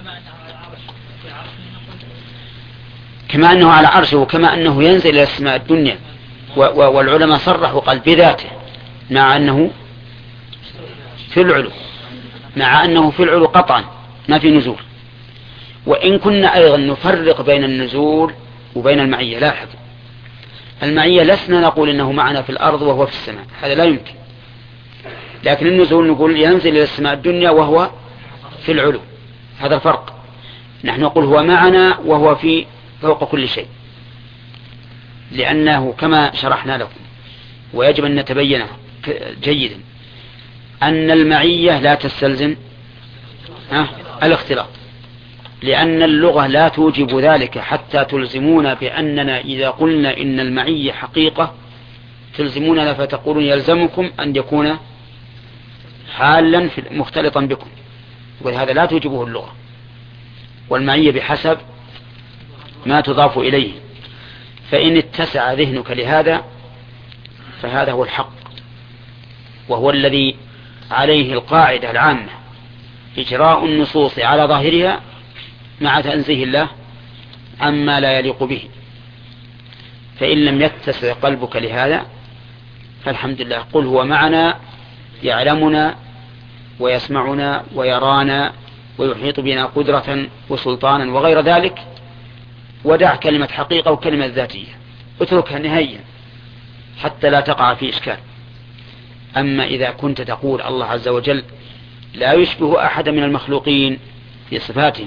كما أنه على عرشه، وكما أنه ينزل إلى السماء الدنيا، والعلماء صرحوا قال بذاته، مع أنه في العلو، مع أنه في العلو قطعا ما في نزول. وإن كنا أيضا نفرق بين النزول وبين المعية. لاحظ، المعية لسنا نقول إنه معنا في الأرض وهو في السماء، هذا لا يمكن. لكن النزول نقول ينزل إلى السماء الدنيا وهو في العلو، هذا الفرق. نحن نقول هو معنا وهو في فوق كل شيء، لأنه كما شرحنا لكم ويجب أن نتبينه جيدا أن المعية لا تستلزم الاختلاط، لأن اللغة لا توجب ذلك حتى تلزمون بأننا إذا قلنا إن المعية حقيقة تلزموننا فتقولون يلزمكم أن يكون حالا مختلطا بكم، وهذا لا توجبه اللغة. والمعية بحسب ما تضاف إليه. فإن اتسع ذهنك لهذا فهذا هو الحق، وهو الذي عليه القاعدة العامة: إجراء النصوص على ظاهرها مع تنزيه الله عما لا يليق به. فإن لم يتسع قلبك لهذا فالحمد لله، قل هو معنا يعلمنا ويسمعنا ويرانا ويحيط بنا قدرة وسلطانا وغير ذلك، ودع كلمة حقيقة وكلمة ذاتية، اتركها نهائيا حتى لا تقع في إشكال. أما إذا كنت تقول الله عز وجل لا يشبه أحد من المخلوقين في صفاته،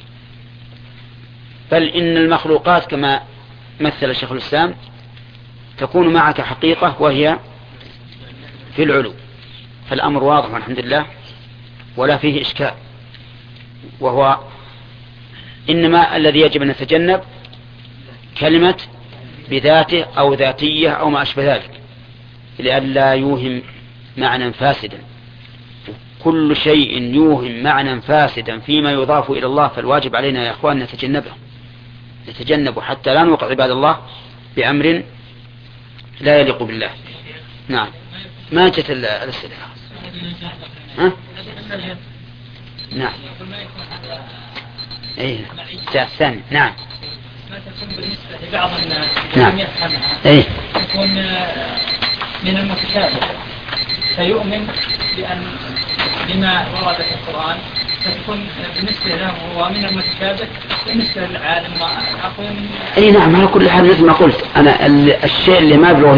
بل إن المخلوقات كما مثل شيخ الإسلام تكون معك حقيقة وهي في العلو، فالأمر واضح والحمد لله ولا فيه إشكال. وهو إنما الذي يجب أن نتجنب كلمة بذاته أو ذاتية أو ما أشبه ذلك، لئلا يوهم معنى فاسدا. كل شيء يوهم معنى فاسدا فيما يضاف إلى الله فالواجب علينا يا أخوان نتجنبه حتى لا نوقع عباد الله بأمر لا يليق بالله. نعم. ما جت الأسئلة؟ ها؟ نعم. ايه جاء الثاني. نعم. ما تكون بالنسبة لبعض الناس نعم. يفهمها ايه تكون من المتشابه، فيؤمن بما ورد في القرآن، فتكون بالنسبة له هو من المتشابه، بالنسبة للعالم أقوى من. اي نعم. على كل حال مثل ما قلت أنا الشيء اللي ما بلغ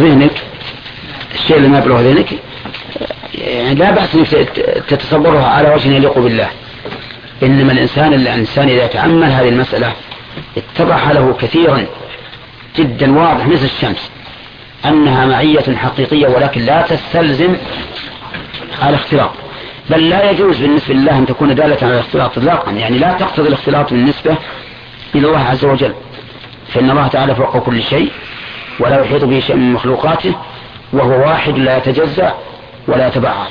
ذهنك يعني لا بأس أن تتصورها على وجه يليق بالله. إنما الإنسان إذا تأمل هذه المسألة اتضح له كثيرا جدا واضح مثل الشمس أنها معية حقيقية، ولكن لا تستلزم الاختلاط، بل لا يجوز بالنسبة لله أن تكون دالة على الاختلاط إطلاقا، يعني لا تقتضي الاختلاط بالنسبة إلى الله عز وجل، فإن الله تعالى فوق كل شيء ولا يحيط به شيء من مخلوقاته، وهو واحد لا يتجزأ ولا يتبعض.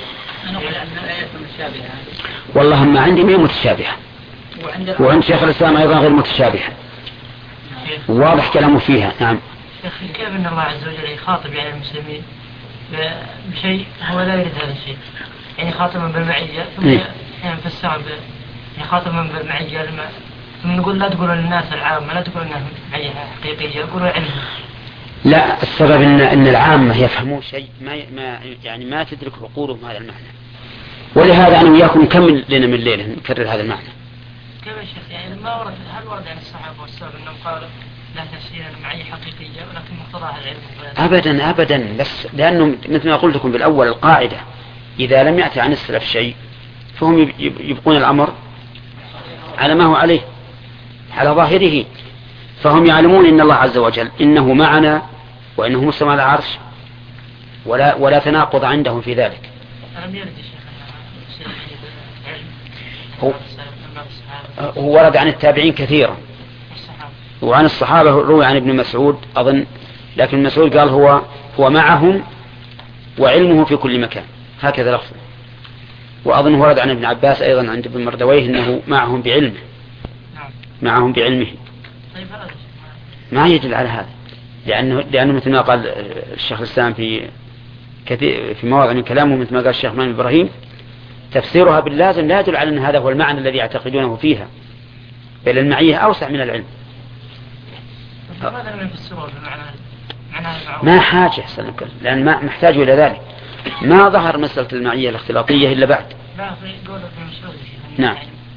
والله ما عندي ما متشابهة، وعند شيخ الإسلام أيضا غير متشابهة، واضح كلامه فيها. نعم. كيف أن الله عز وجل يخاطب يعني المسلمين بشيء هو لا يريد هذا الشيء، يعني يخاطبهم بالمعية ثم يفسر يخاطبهم بالمعية ثم نقول لا تقولوا للناس العامة، لا تقولوا أنها معية حقيقية، قولوا علم. لا، السبب إن العامة يفهمون شيء ما تدرك عقولهم هذا المعنى، ولهذا أنا وياكم نكمل لنا من الليلة نكرر هذا المعنى. كيف يا شيخ؟ يعني ما ورد، هل ورد عن الصحابة والسلف أنهم قالوا لا تفسير معية حقيقية ولكن مقتضاها العلم؟ أبدا، بس لأنه مثل ما قلت لكم بالأول القاعدة إذا لم يأتي عن السلف شيء فهم يبقون الأمر على ما هو عليه على ظاهره، فهم يعلمون إن الله عز وجل إنه معنا وإنه مستوى على العرش ولا تناقض عندهم في ذلك. ألم يرد يا شيخ هو ورد عن التابعين كثيرا وعن الصحابة، روي عن ابن مسعود أظن، لكن ابن مسعود قال هو معهم وعلمه في كل مكان، هكذا لفظه. وأظن ورد عن ابن عباس أيضا عند ابن مردويه أنه معهم بعلمه، معهم بعلمه. ما يدل على هذا، لأنه مثل ما قال الشيخ الإسلام في مواضع من كلامه، مثل ما قال الشيخ محمد إبراهيم تفسيرها باللازم لا يدل على أن هذا هو المعنى الذي يعتقدونه فيها، بل المعية أوسع من العلم. ما حاجة لأن ما محتاج إلى ذلك، ما ظهر مسألة المعية الاختلاطية إلا بعد. نعم.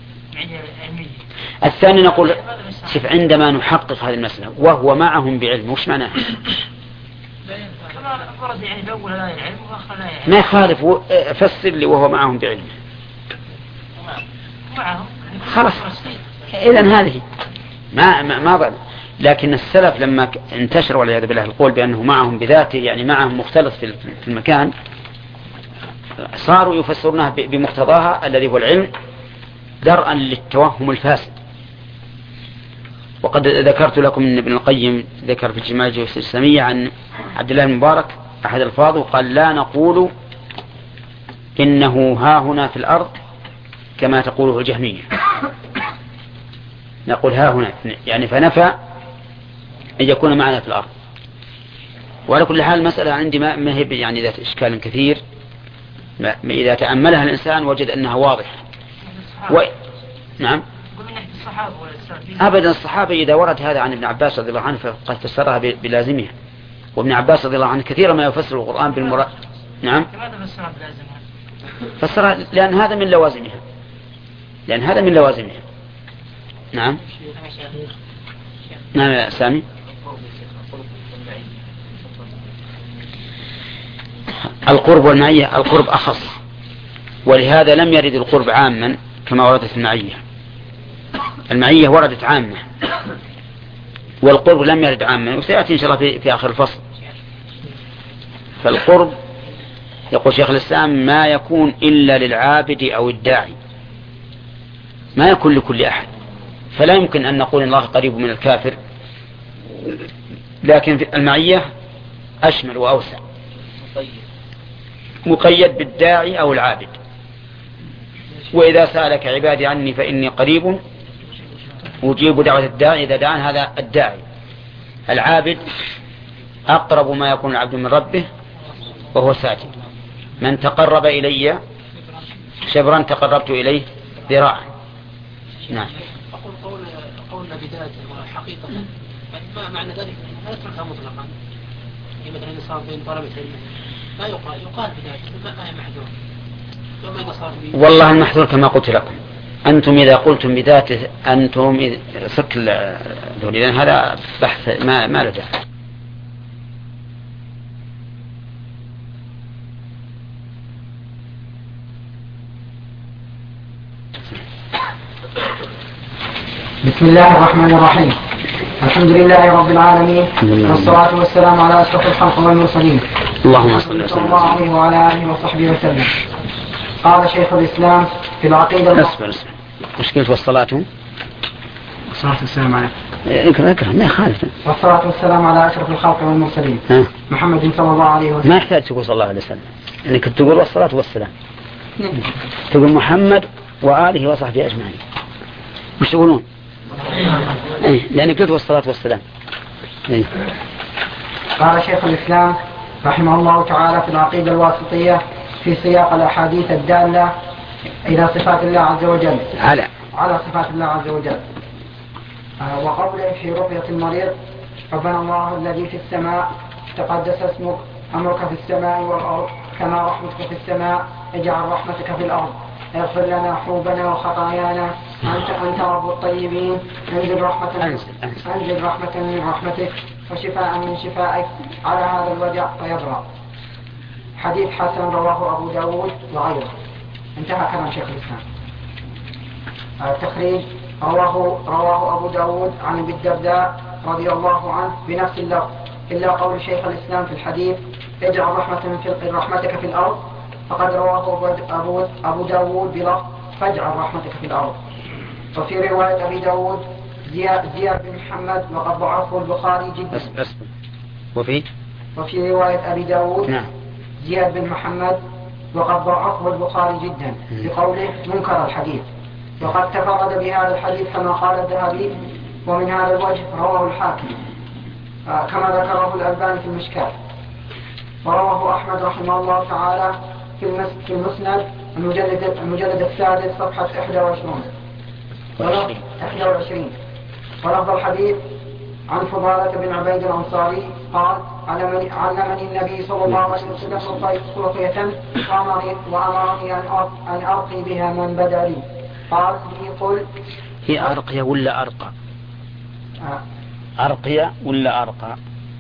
الثاني نقول شوف عندما نحقق هذه المسألة وهو معهم بعلم، وش معناه؟ ما يخالف، فسر لي وهو معهم بعلم خلاص. إذن هذه ما ظل. لكن السلف لما انتشر والعياذ بالله القول بأنه معهم بذاته، يعني معهم مختلط في المكان، صاروا يفسرونها بمقتضاها الذي هو العلم درءا للتوهم الفاسد. وقد ذكرت لكم ان ابن القيم ذكر في الجماعة الإسلامية عن عبد الله المبارك أحد الفاظه قال لا نقول إنه ها هنا في الأرض كما تقوله الجهمية، نقول ها هنا، يعني فنفى أن يكون معنا في الأرض. وعلى كل حال المسألة عندي ما هي يعني ذات إشكال كثير، إذا تأملها الإنسان وجد أنها واضحة. نعم. أبدا الصحابة إذا ورد هذا عن ابن عباس رضي الله عنه فقد فسرها بلازمها، وابن عباس رضي الله عنه كثيرا ما يفسر القرآن بالمراد. نعم. لماذا فسرها بلازمها؟ فسرها لأن هذا من لوازمها، نعم. نعم يا سامي. القرب والمعية، القرب أخص، ولهذا لم يرد القرب عاما كما وردت المعية. المعية وردت عامة والقرب لم يرد عاما، وسيأتي إن شاء الله في آخر الفصل. فالقرب يقول شيخ الإسلام ما يكون إلا للعابد أو الداعي، ما يكون لكل أحد، فلا يمكن أن نقول الله قريب من الكافر، لكن في المعية أشمل وأوسع، مقيد بالداعي أو العابد. وإذا سألك عبادي عني فإني قريب أجيب دعوة الداعي إذا دعان، هذا الداعي. العابد أقرب ما يكون العبد من ربه وهو ساجد، من تقرب إلي شبرا تقربت إليه ذراعا. نعم. أقول قولنا بذاته وحقيقة، ما معنى ذلك لا يتركها مطلقا. مثلا إذا صار بين طلبة علم لا يقال بذاته، ما هي محذور. والله المحذور كما قلت لكم، أنتم إذا قلتم بذاته أنتم سكل ذولي، لأن هذا بحث ما له داعي. بسم الله الرحمن الرحيم. الحمد لله رب العالمين، والصلاة والسلام على أشرف الخلق والمرسلين، اللهم صل وسلم عليه وعلى آله وصحبه وسلم. قال شيخ الإسلام في العقيدة. اسمع مشكلة والصلاة والسلام عليه. اقرأ ما يخالف. والصلاة والسلام على أشرف الخلق والمرسلين محمد صلى الله عليه وسلم. ما يحتاج تقول صلى الله عليه وسلم، يعني كنت تقول والصلاة والسلام، تقول محمد وآله وصحبه أجمعين. مش تقولون؟ لأنك قلت والصلاة والسلام. قال شيخ الإسلام رحمه الله تعالى في العقيدة الواسطية في سياق الأحاديث الدالة إلى صفات الله عز وجل على صفات الله عز وجل، وقوله في رقية المريض: ربنا الله الذي في السماء تقدس اسمك، أمرك في السماء والأرض كما رحمتك في السماء، اجعل رحمتك في الأرض، اغفر لنا حوبنا وخطايانا، أنت رب الطيبين، انزل رحمة من رحمتك وشفاء من شفائك على هذا الوجع فيبرأ. حديث حسن رواه أبو داود وغيره. انتهى كلام شيخ الإسلام. التخريج: رواه أبو داود عن ابي الدرداء رضي الله عنه بنفس اللفظ، إلا قول شيخ الإسلام في الحديث: اجعل رحمتك في الأرض، فقد رواه أبو داود بلفظ: فاجعل رحمتك في الأرض. وفي رواية أبي داود زياد بن محمد وقد ضعفه البخاري جدا. وفي رواية أبي داود زياد بن محمد وقد ضعفه البخاري جدا بقوله منكر الحديث، وقد تفرد بهذا الحديث كما قال الذهبي، ومن هذا الوجه رواه الحاكم كما ذكره الألباني في المشكاة. ورواه أحمد رحمه الله تعالى في المسند المجلد السادس صفحة 21. ولفظ الحديث عن فضالة بن عبيد الأنصاري قال: علمني النبي صلى الله عليه وسلم رقية وأمرني أن أرقي بها من بدا لي. قال لي: قل هي أرقية ولا أرقى؟ أرقية ولا أرقى؟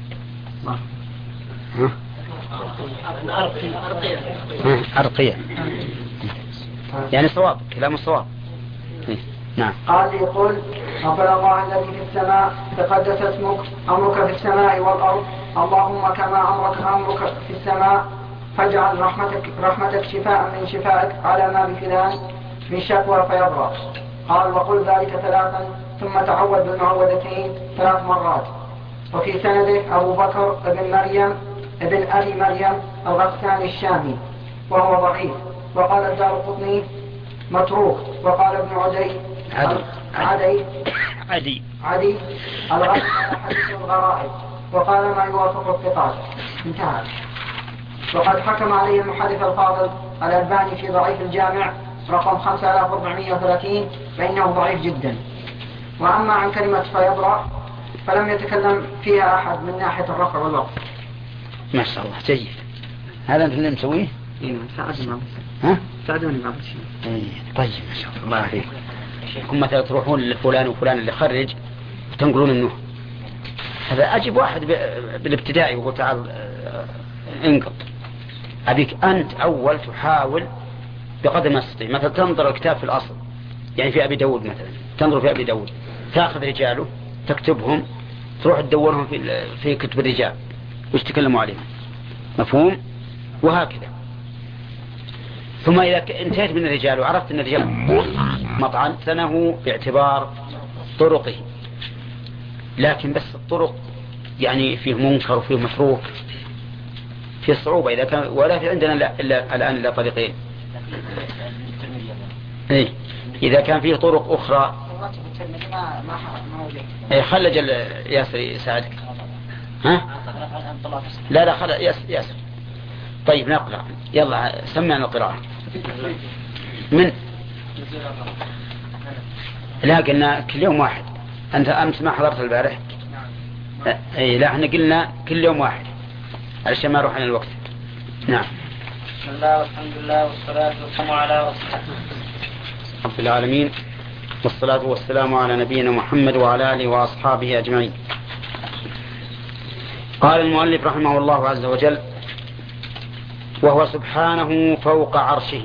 أرقية يعني صواب، كلام الصواب. نعم. قال لي: قل ربنا الله الذي في السماء تقدس اسمك، أمرك في السماء والأرض، اللهم كما أمرك في السماء، فاجعل رحمتك شفاء من شفائك على ما بفلان من شكوى فيبرأ. قال: وقل ذلك 3 ثم تعوذ بالمعوذتين 3 مرات. وفي سنده أبو بكر ابن أبي مريم الغساني الشامي وهو ضعيف. وقال الدارقطني متروك. وقال ابن عدي عدي الغد حديث الغرائب وقال ما يوافق الثقات. انتهى. وقد حكم عليه المحدث الفاضل الألباني في ضعيف الجامع رقم 5430 فإنه ضعيف جدا. وأما عن كلمة فيبرأ فلم يتكلم فيها أحد من ناحية الرفع والوقف. ما شاء الله جيد. هذا أنت اللي مسويه؟ ساعدوني بعض الشيء. طيب ما شاء الله عليك. كم مثلا تروحون لفلان وفلان اللي خرج وتنقلون النوه، هذا أجيب واحد بالابتدائي وقلت تعال انقل. أبيك أنت أول تحاول بقدر ما تستطيع، مثلا تنظر الكتاب في الأصل، يعني في أبي داود مثلا تنظر في أبي داود تأخذ رجاله تكتبهم تروح تدورهم في كتب الرجال وش تكلموا عليهم، مفهوم؟ وهكذا. ثم إذا انتهيت من الرجال وعرفت أن الرجال مطعن سنه باعتبار طرقه، لكن بس الطرق يعني فيه منكر وفيه متروك، في صعوبة إذا كان، ولا في عندنا الآن إلا طريقين. إيه إذا كان فيه طرق أخرى خلج ياسر يساعدك. ها؟ لا خلج ياسر. طيب نقرأ، يلا سمعنا القراءة. من لا قلنا كل يوم واحد. أنت أمس ما حضرت البارح؟ إيه لا احنا قلنا كل يوم واحد علشان ما روح عن الوقت. نعم. بسم الله والحمد لله والصلاة والسلام على رب العالمين، والصلاة والسلام على نبينا محمد وعلى آله وأصحابه أجمعين. قال المؤلف رحمه الله عز وجل: وهو سبحانه فوق عرشه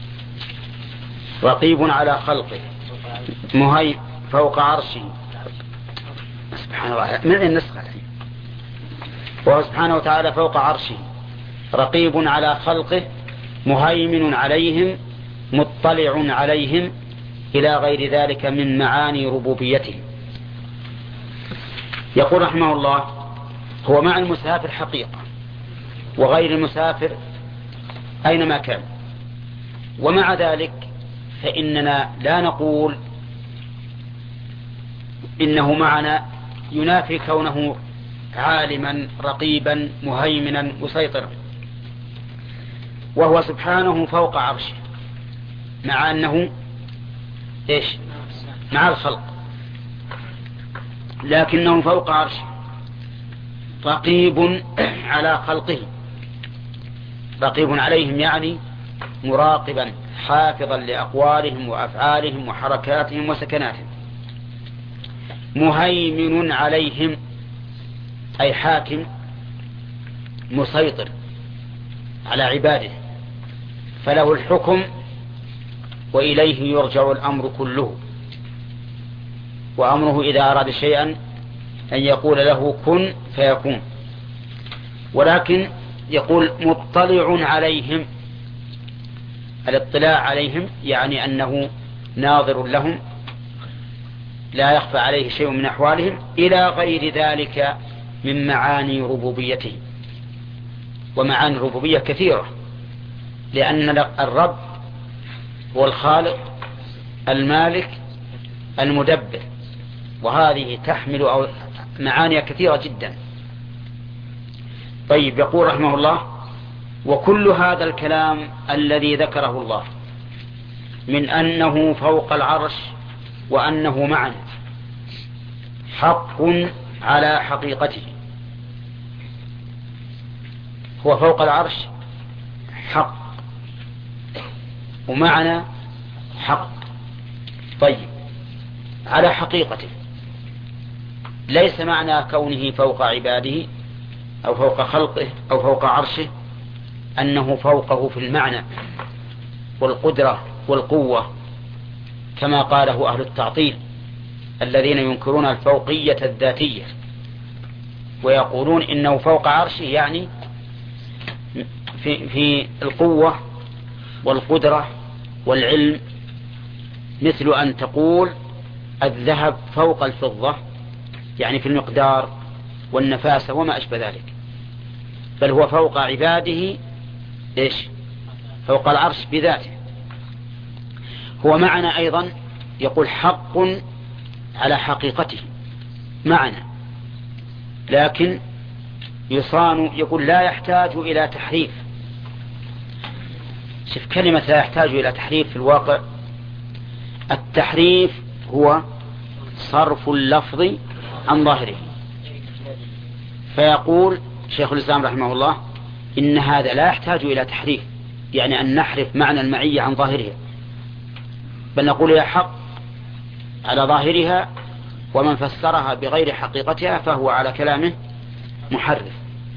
رقيب على خلقه مهيمن فوق عرشه. سبحان الله من النسخة. وهو سبحانه وتعالى فوق عرشه رقيب على خلقه مهيمن عليهم مطلع عليهم إلى غير ذلك من معاني ربوبيته. يقول رحمه الله: هو مع المسافر حقيقة وغير المسافر أينما كان، ومع ذلك فإننا لا نقول إنه معنا ينافي كونه عالما رقيبا مهيمنا مسيطرا. وهو سبحانه فوق عرشه مع أنه إيش؟ مع الخلق، لكنه فوق عرشه رقيب على خلقه، رقيب عليهم يعني مراقبا حافظا لأقوالهم وأفعالهم وحركاتهم وسكناتهم. مهيمن عليهم أي حاكم مسيطر على عباده، فله الحكم وإليه يرجع الأمر كله، وأمره إذا أراد شيئا أن يقول له كن فيكون. ولكن يقول مطلع عليهم، الاطلاع عليهم يعني أنه ناظر لهم لا يخفى عليه شيء من أحوالهم إلى غير ذلك من معاني ربوبيته. ومعاني الربوبية كثيرة، لأن الرب هو الخالق المالك المدبر، وهذه تحمل معاني كثيرة جدا. طيب يقول رحمه الله: وكل هذا الكلام الذي ذكره الله من أنه فوق العرش وأنه معنا حق على حقيقته. هو فوق العرش حق ومعنا حق. طيب على حقيقته، ليس معنى كونه فوق عباده أو فوق خلقه أو فوق عرشه أنه فوقه في المعنى والقدرة والقوة كما قاله أهل التعطيل الذين ينكرون الفوقية الذاتية ويقولون إنه فوق عرشه يعني في القوة والقدرة والعلم، مثل أن تقول الذهب فوق الفضة يعني في المقدار والنفاسة وما أشبه ذلك، بل هو فوق عباده إيش؟ فوق العرش بذاته. هو معنا أيضا يقول حق على حقيقته، معنى، لكن يصان، يقول لا يحتاج إلى تحريف. شوف كلمة لا يحتاج إلى تحريف، في الواقع التحريف هو صرف اللفظ عن ظاهره. فيقول شيخ الإسلام رحمه الله إن هذا لا يحتاج إلى تحريف، يعني أن نحرف معنى المعية عن ظاهرها، بل نقول هي حق على ظاهرها، ومن فسرها بغير حقيقتها فهو على كلامه محرف،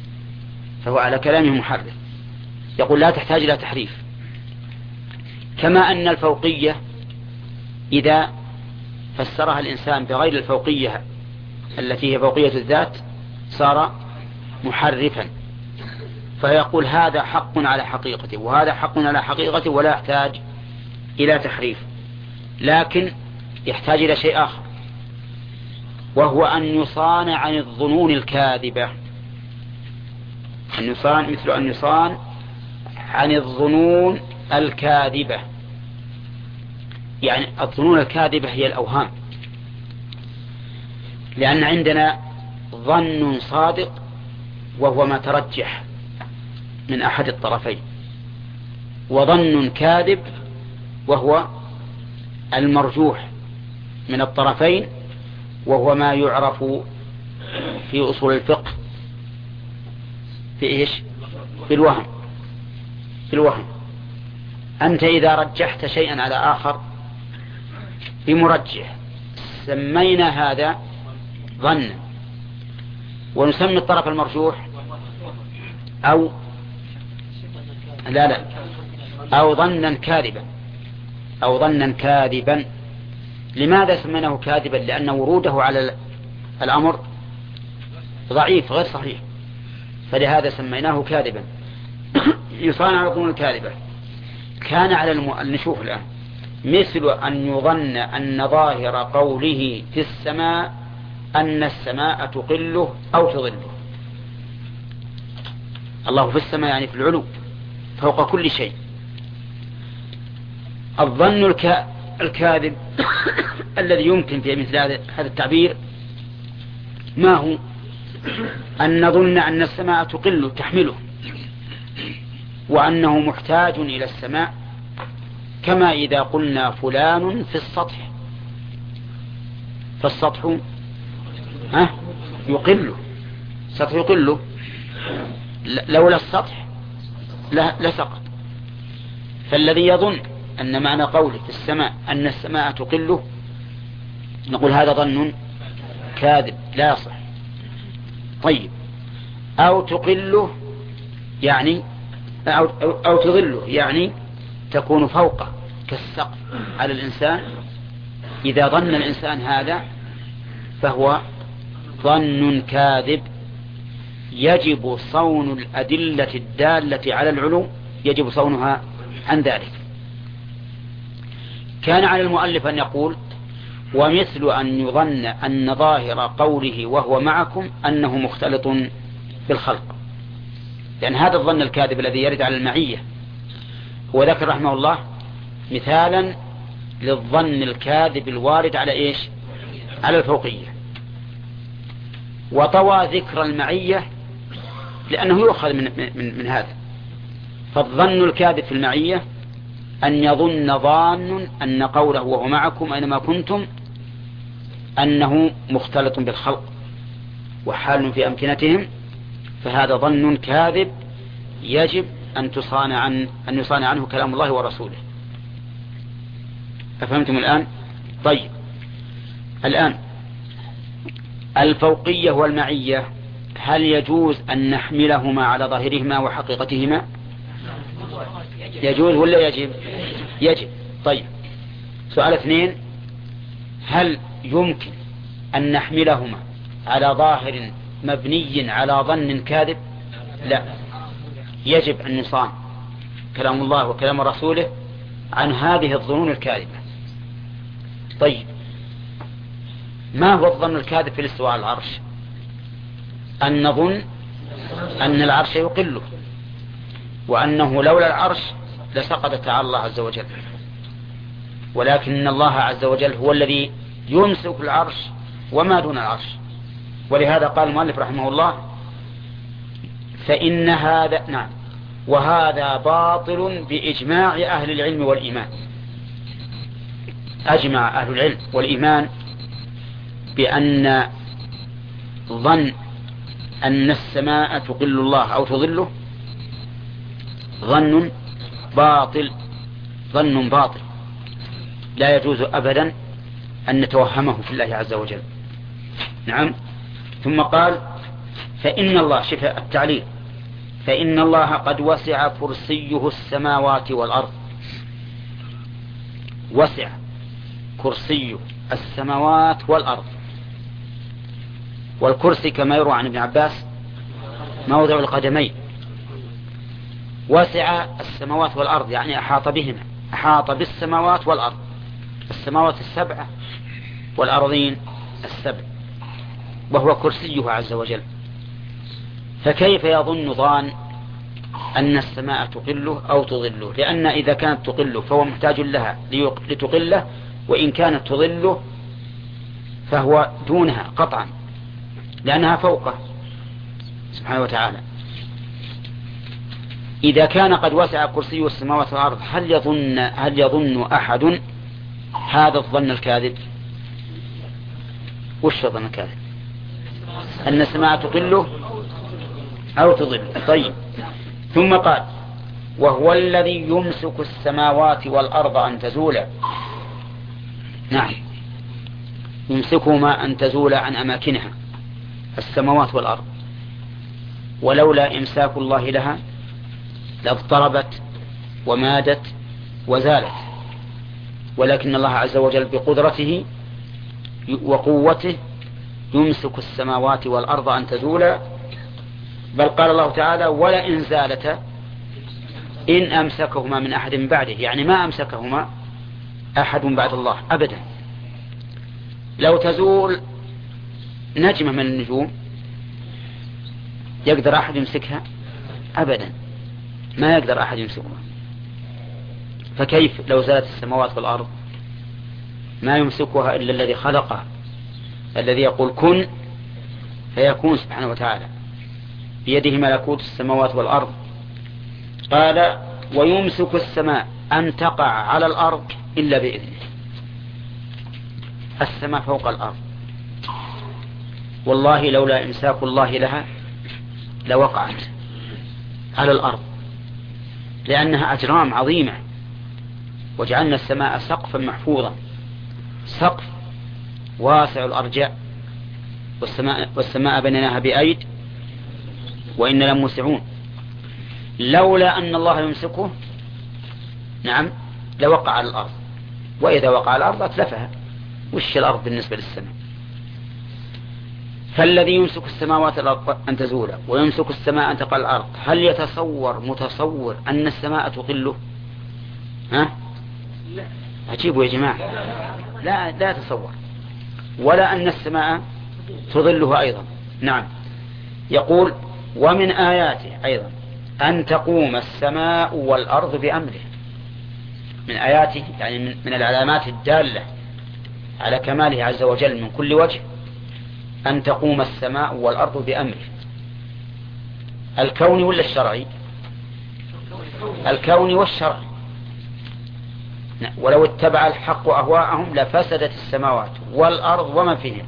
يقول لا تحتاج إلى تحريف. كما أن الفوقية إذا فسرها الإنسان بغير الفوقية التي هي فوقية الذات صار محرفا، فيقول هذا حق على حقيقته وهذا حق على حقيقته ولا يحتاج إلى تحريف، لكن يحتاج إلى شيء آخر، وهو أن يصان عن الظنون الكاذبة. مثل أن يصان عن الظنون الكاذبة، يعني الظنون الكاذبة هي الأوهام، لأن عندنا ظن صادق وهو ما ترجح من أحد الطرفين، وظن كاذب وهو المرجوح من الطرفين، وهو ما يعرف في أصول الفقه في إيش؟ في الوهم. أنت إذا رجحت شيئا على آخر بمرجح سمينا هذا ظن، ونسمي الطرف المرجوح أو ظنا كاذبا. لماذا سميناه كاذبا؟ لأن وروده على الأمر ضعيف غير صحيح، فلهذا سميناه كاذبا. يصان على الظنون الكاذبة. كان على نشوف الآن مثل أن يظن أن ظاهر قوله في السماء أن السماء تقله أو تظله. الله في السماء يعني في العلو فوق كل شيء. الظن الكاذب الذي يمكن في مثل هذا التعبير ما هو؟ أن نظن أن السماء تقل تحمله، وأنه محتاج إلى السماء، كما إذا قلنا فلان في السطح، فالسطح يقله، السطح يقله، لولا السطح لسقط. فالذي يظن أن معنى قوله في السماء أن السماء تقله نقول هذا ظن كاذب لا يصح. طيب، أو تقله يعني أو تظله يعني تكون فوقه كالسقف على الإنسان. إذا ظن الإنسان هذا فهو ظن كاذب، يجب صون الأدلة الدالة على العلو، يجب صونها عن ذلك. كان على المؤلف أن يقول ومثل أن يظن أن ظاهر قوله وهو معكم أنه مختلط بالخلق، لأن هذا الظن الكاذب الذي يرد على المعية. هو ذكر رحمه الله مثالا للظن الكاذب الوارد على إيش؟ على الفوقية. وطوى ذكر المعية لأنه يؤخذ من هذا. فالظن الكاذب في المعية أن يظن ظان أن قوله وهو معكم أينما كنتم أنه مختلط بالخلق وحال في أمكنتهم، فهذا ظن كاذب يجب أن يصان عنه كلام الله ورسوله. أفهمتم الآن؟ طيب، الآن الفوقية والمعية هل يجوز أن نحملهما على ظاهرهما وحقيقتهما؟ يجوز ولا يجب؟ يجب. طيب، سؤال 2، هل يمكن أن نحملهما على ظاهر مبني على ظن كاذب؟ لا، يجب أن نصان كلام الله وكلام رسوله عن هذه الظنون الكاذبة. طيب، ما هو الظن الكاذب في الاستواء على العرش؟ أن نظن أن العرش يقله، وأنه لولا العرش لسقط تعالى الله عز وجل، ولكن الله عز وجل هو الذي يمسك العرش وما دون العرش، ولهذا قال المؤلف رحمه الله فإن هذا نعم وهذا باطل بإجماع أهل العلم والإيمان. أجمع أهل العلم والإيمان بأن ظن أن السماء تقل الله أو تظله ظن باطل لا يجوز أبدا أن نتوهمه في الله عز وجل. نعم. ثم قال فإن الله شفاء التعليل فإن الله قد وسع كرسيه السماوات والأرض. وسع كرسي السماوات والأرض. والكرسي كما يروى عن ابن عباس موضع القدمين. وسع السماوات والأرض يعني أحاط بهما، أحاط بالسماوات والأرض، السماوات السبعة والأرضين السبع، وهو كرسيه عز وجل. فكيف يظن ظان أن السماء تقله أو تظله؟ لأن إذا كانت تقله فهو محتاج لها لتقله، وإن كانت تظله فهو دونها قطعا لأنها فوقه سبحانه وتعالى. إذا كان قد وسع كرسي السماوات والأرض هل يظن أحد هذا الظن الكاذب؟ وش الظن الكاذب؟ أن السماء تقله أو تظله. طيب. ثم قال وهو الذي يمسك السماوات والأرض أن تزولا. نعم يمسكهما أن تزولا عن أماكنها السماوات والأرض، ولولا إمساك الله لها لاضطربت ومادت وزالت، ولكن الله عز وجل بقدرته وقوته يمسك السماوات والأرض أن تزولا. بل قال الله تعالى ولئن زالتا إن أمسكهما من أحد بعده، يعني ما أمسكهما أحد بعد الله أبدا. لو تزول نجمة من النجوم يقدر أحد يمسكها؟ أبدا ما يقدر أحد يمسكها. فكيف لو زالت السماوات والأرض؟ ما يمسكها إلا الذي خلقها، الذي يقول كن فيكون سبحانه وتعالى، بيده ملكوت السماوات والأرض. قال ويمسك السماء أن تقع على الأرض إلا بإذنه. السماء فوق الأرض، والله لولا إمساك الله لها لوقعت على الأرض، لأنها أجرام عظيمة. وجعلنا السماء سقفا محفوظا، سقف واسع الأرجاء، والسماء بنيناها بأيد وإن لموسعون. لولا أن الله يمسكه نعم لوقع على الأرض، وإذا وقع على الأرض أتلفها. وش الأرض بالنسبة للسماء؟ فالذي يمسك السماوات أن تزولا ويمسك السماء أن تقع الأرض، هل يتصور متصور أن السماء تقله؟ عجيبوا يا جماعة. لا يتصور، ولا أن السماء تظله أيضا. نعم. يقول ومن آياته أيضا أن تقوم السماء والأرض بأمره. من آياته يعني من العلامات الدالة على كماله عز وجل من كل وجه أن تقوم السماء والأرض بأمره. الكوني ولا الشرعي؟ الكوني والشرعي. ولو اتبع الحق أهواءهم لفسدت السماوات والأرض ومن فيهم.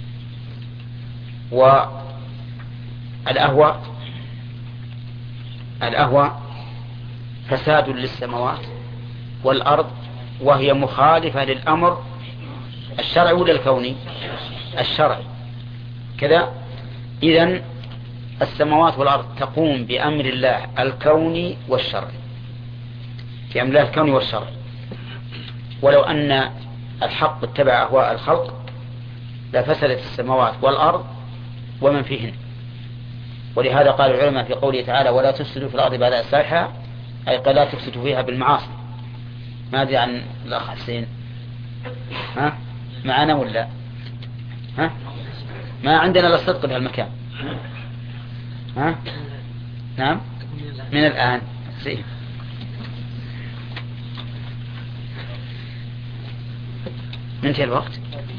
والأهواء فساد للسماوات والأرض، وهي مخالفة للأمر الشرعي ولا الكوني؟ الشرعي كذا. إذن السماوات والأرض تقوم بأمر الله الكوني والشرعي، في أمر الله الكوني والشرعي. ولو أن الحق اتبع أهواء الخلق لفسدت السماوات والأرض ومن فيهن. ولهذا قال العلماء في قوله تعالى ولا تفسدوا في الأرض بعد إصلاحها، أي قال لا تفسدوا فيها بالمعاصي. ماذا عن الأخ حسين؟ معنا ولا ما عندنا إلا صدق بهالمكان؟ نعم من الآن. منتهي الوقت.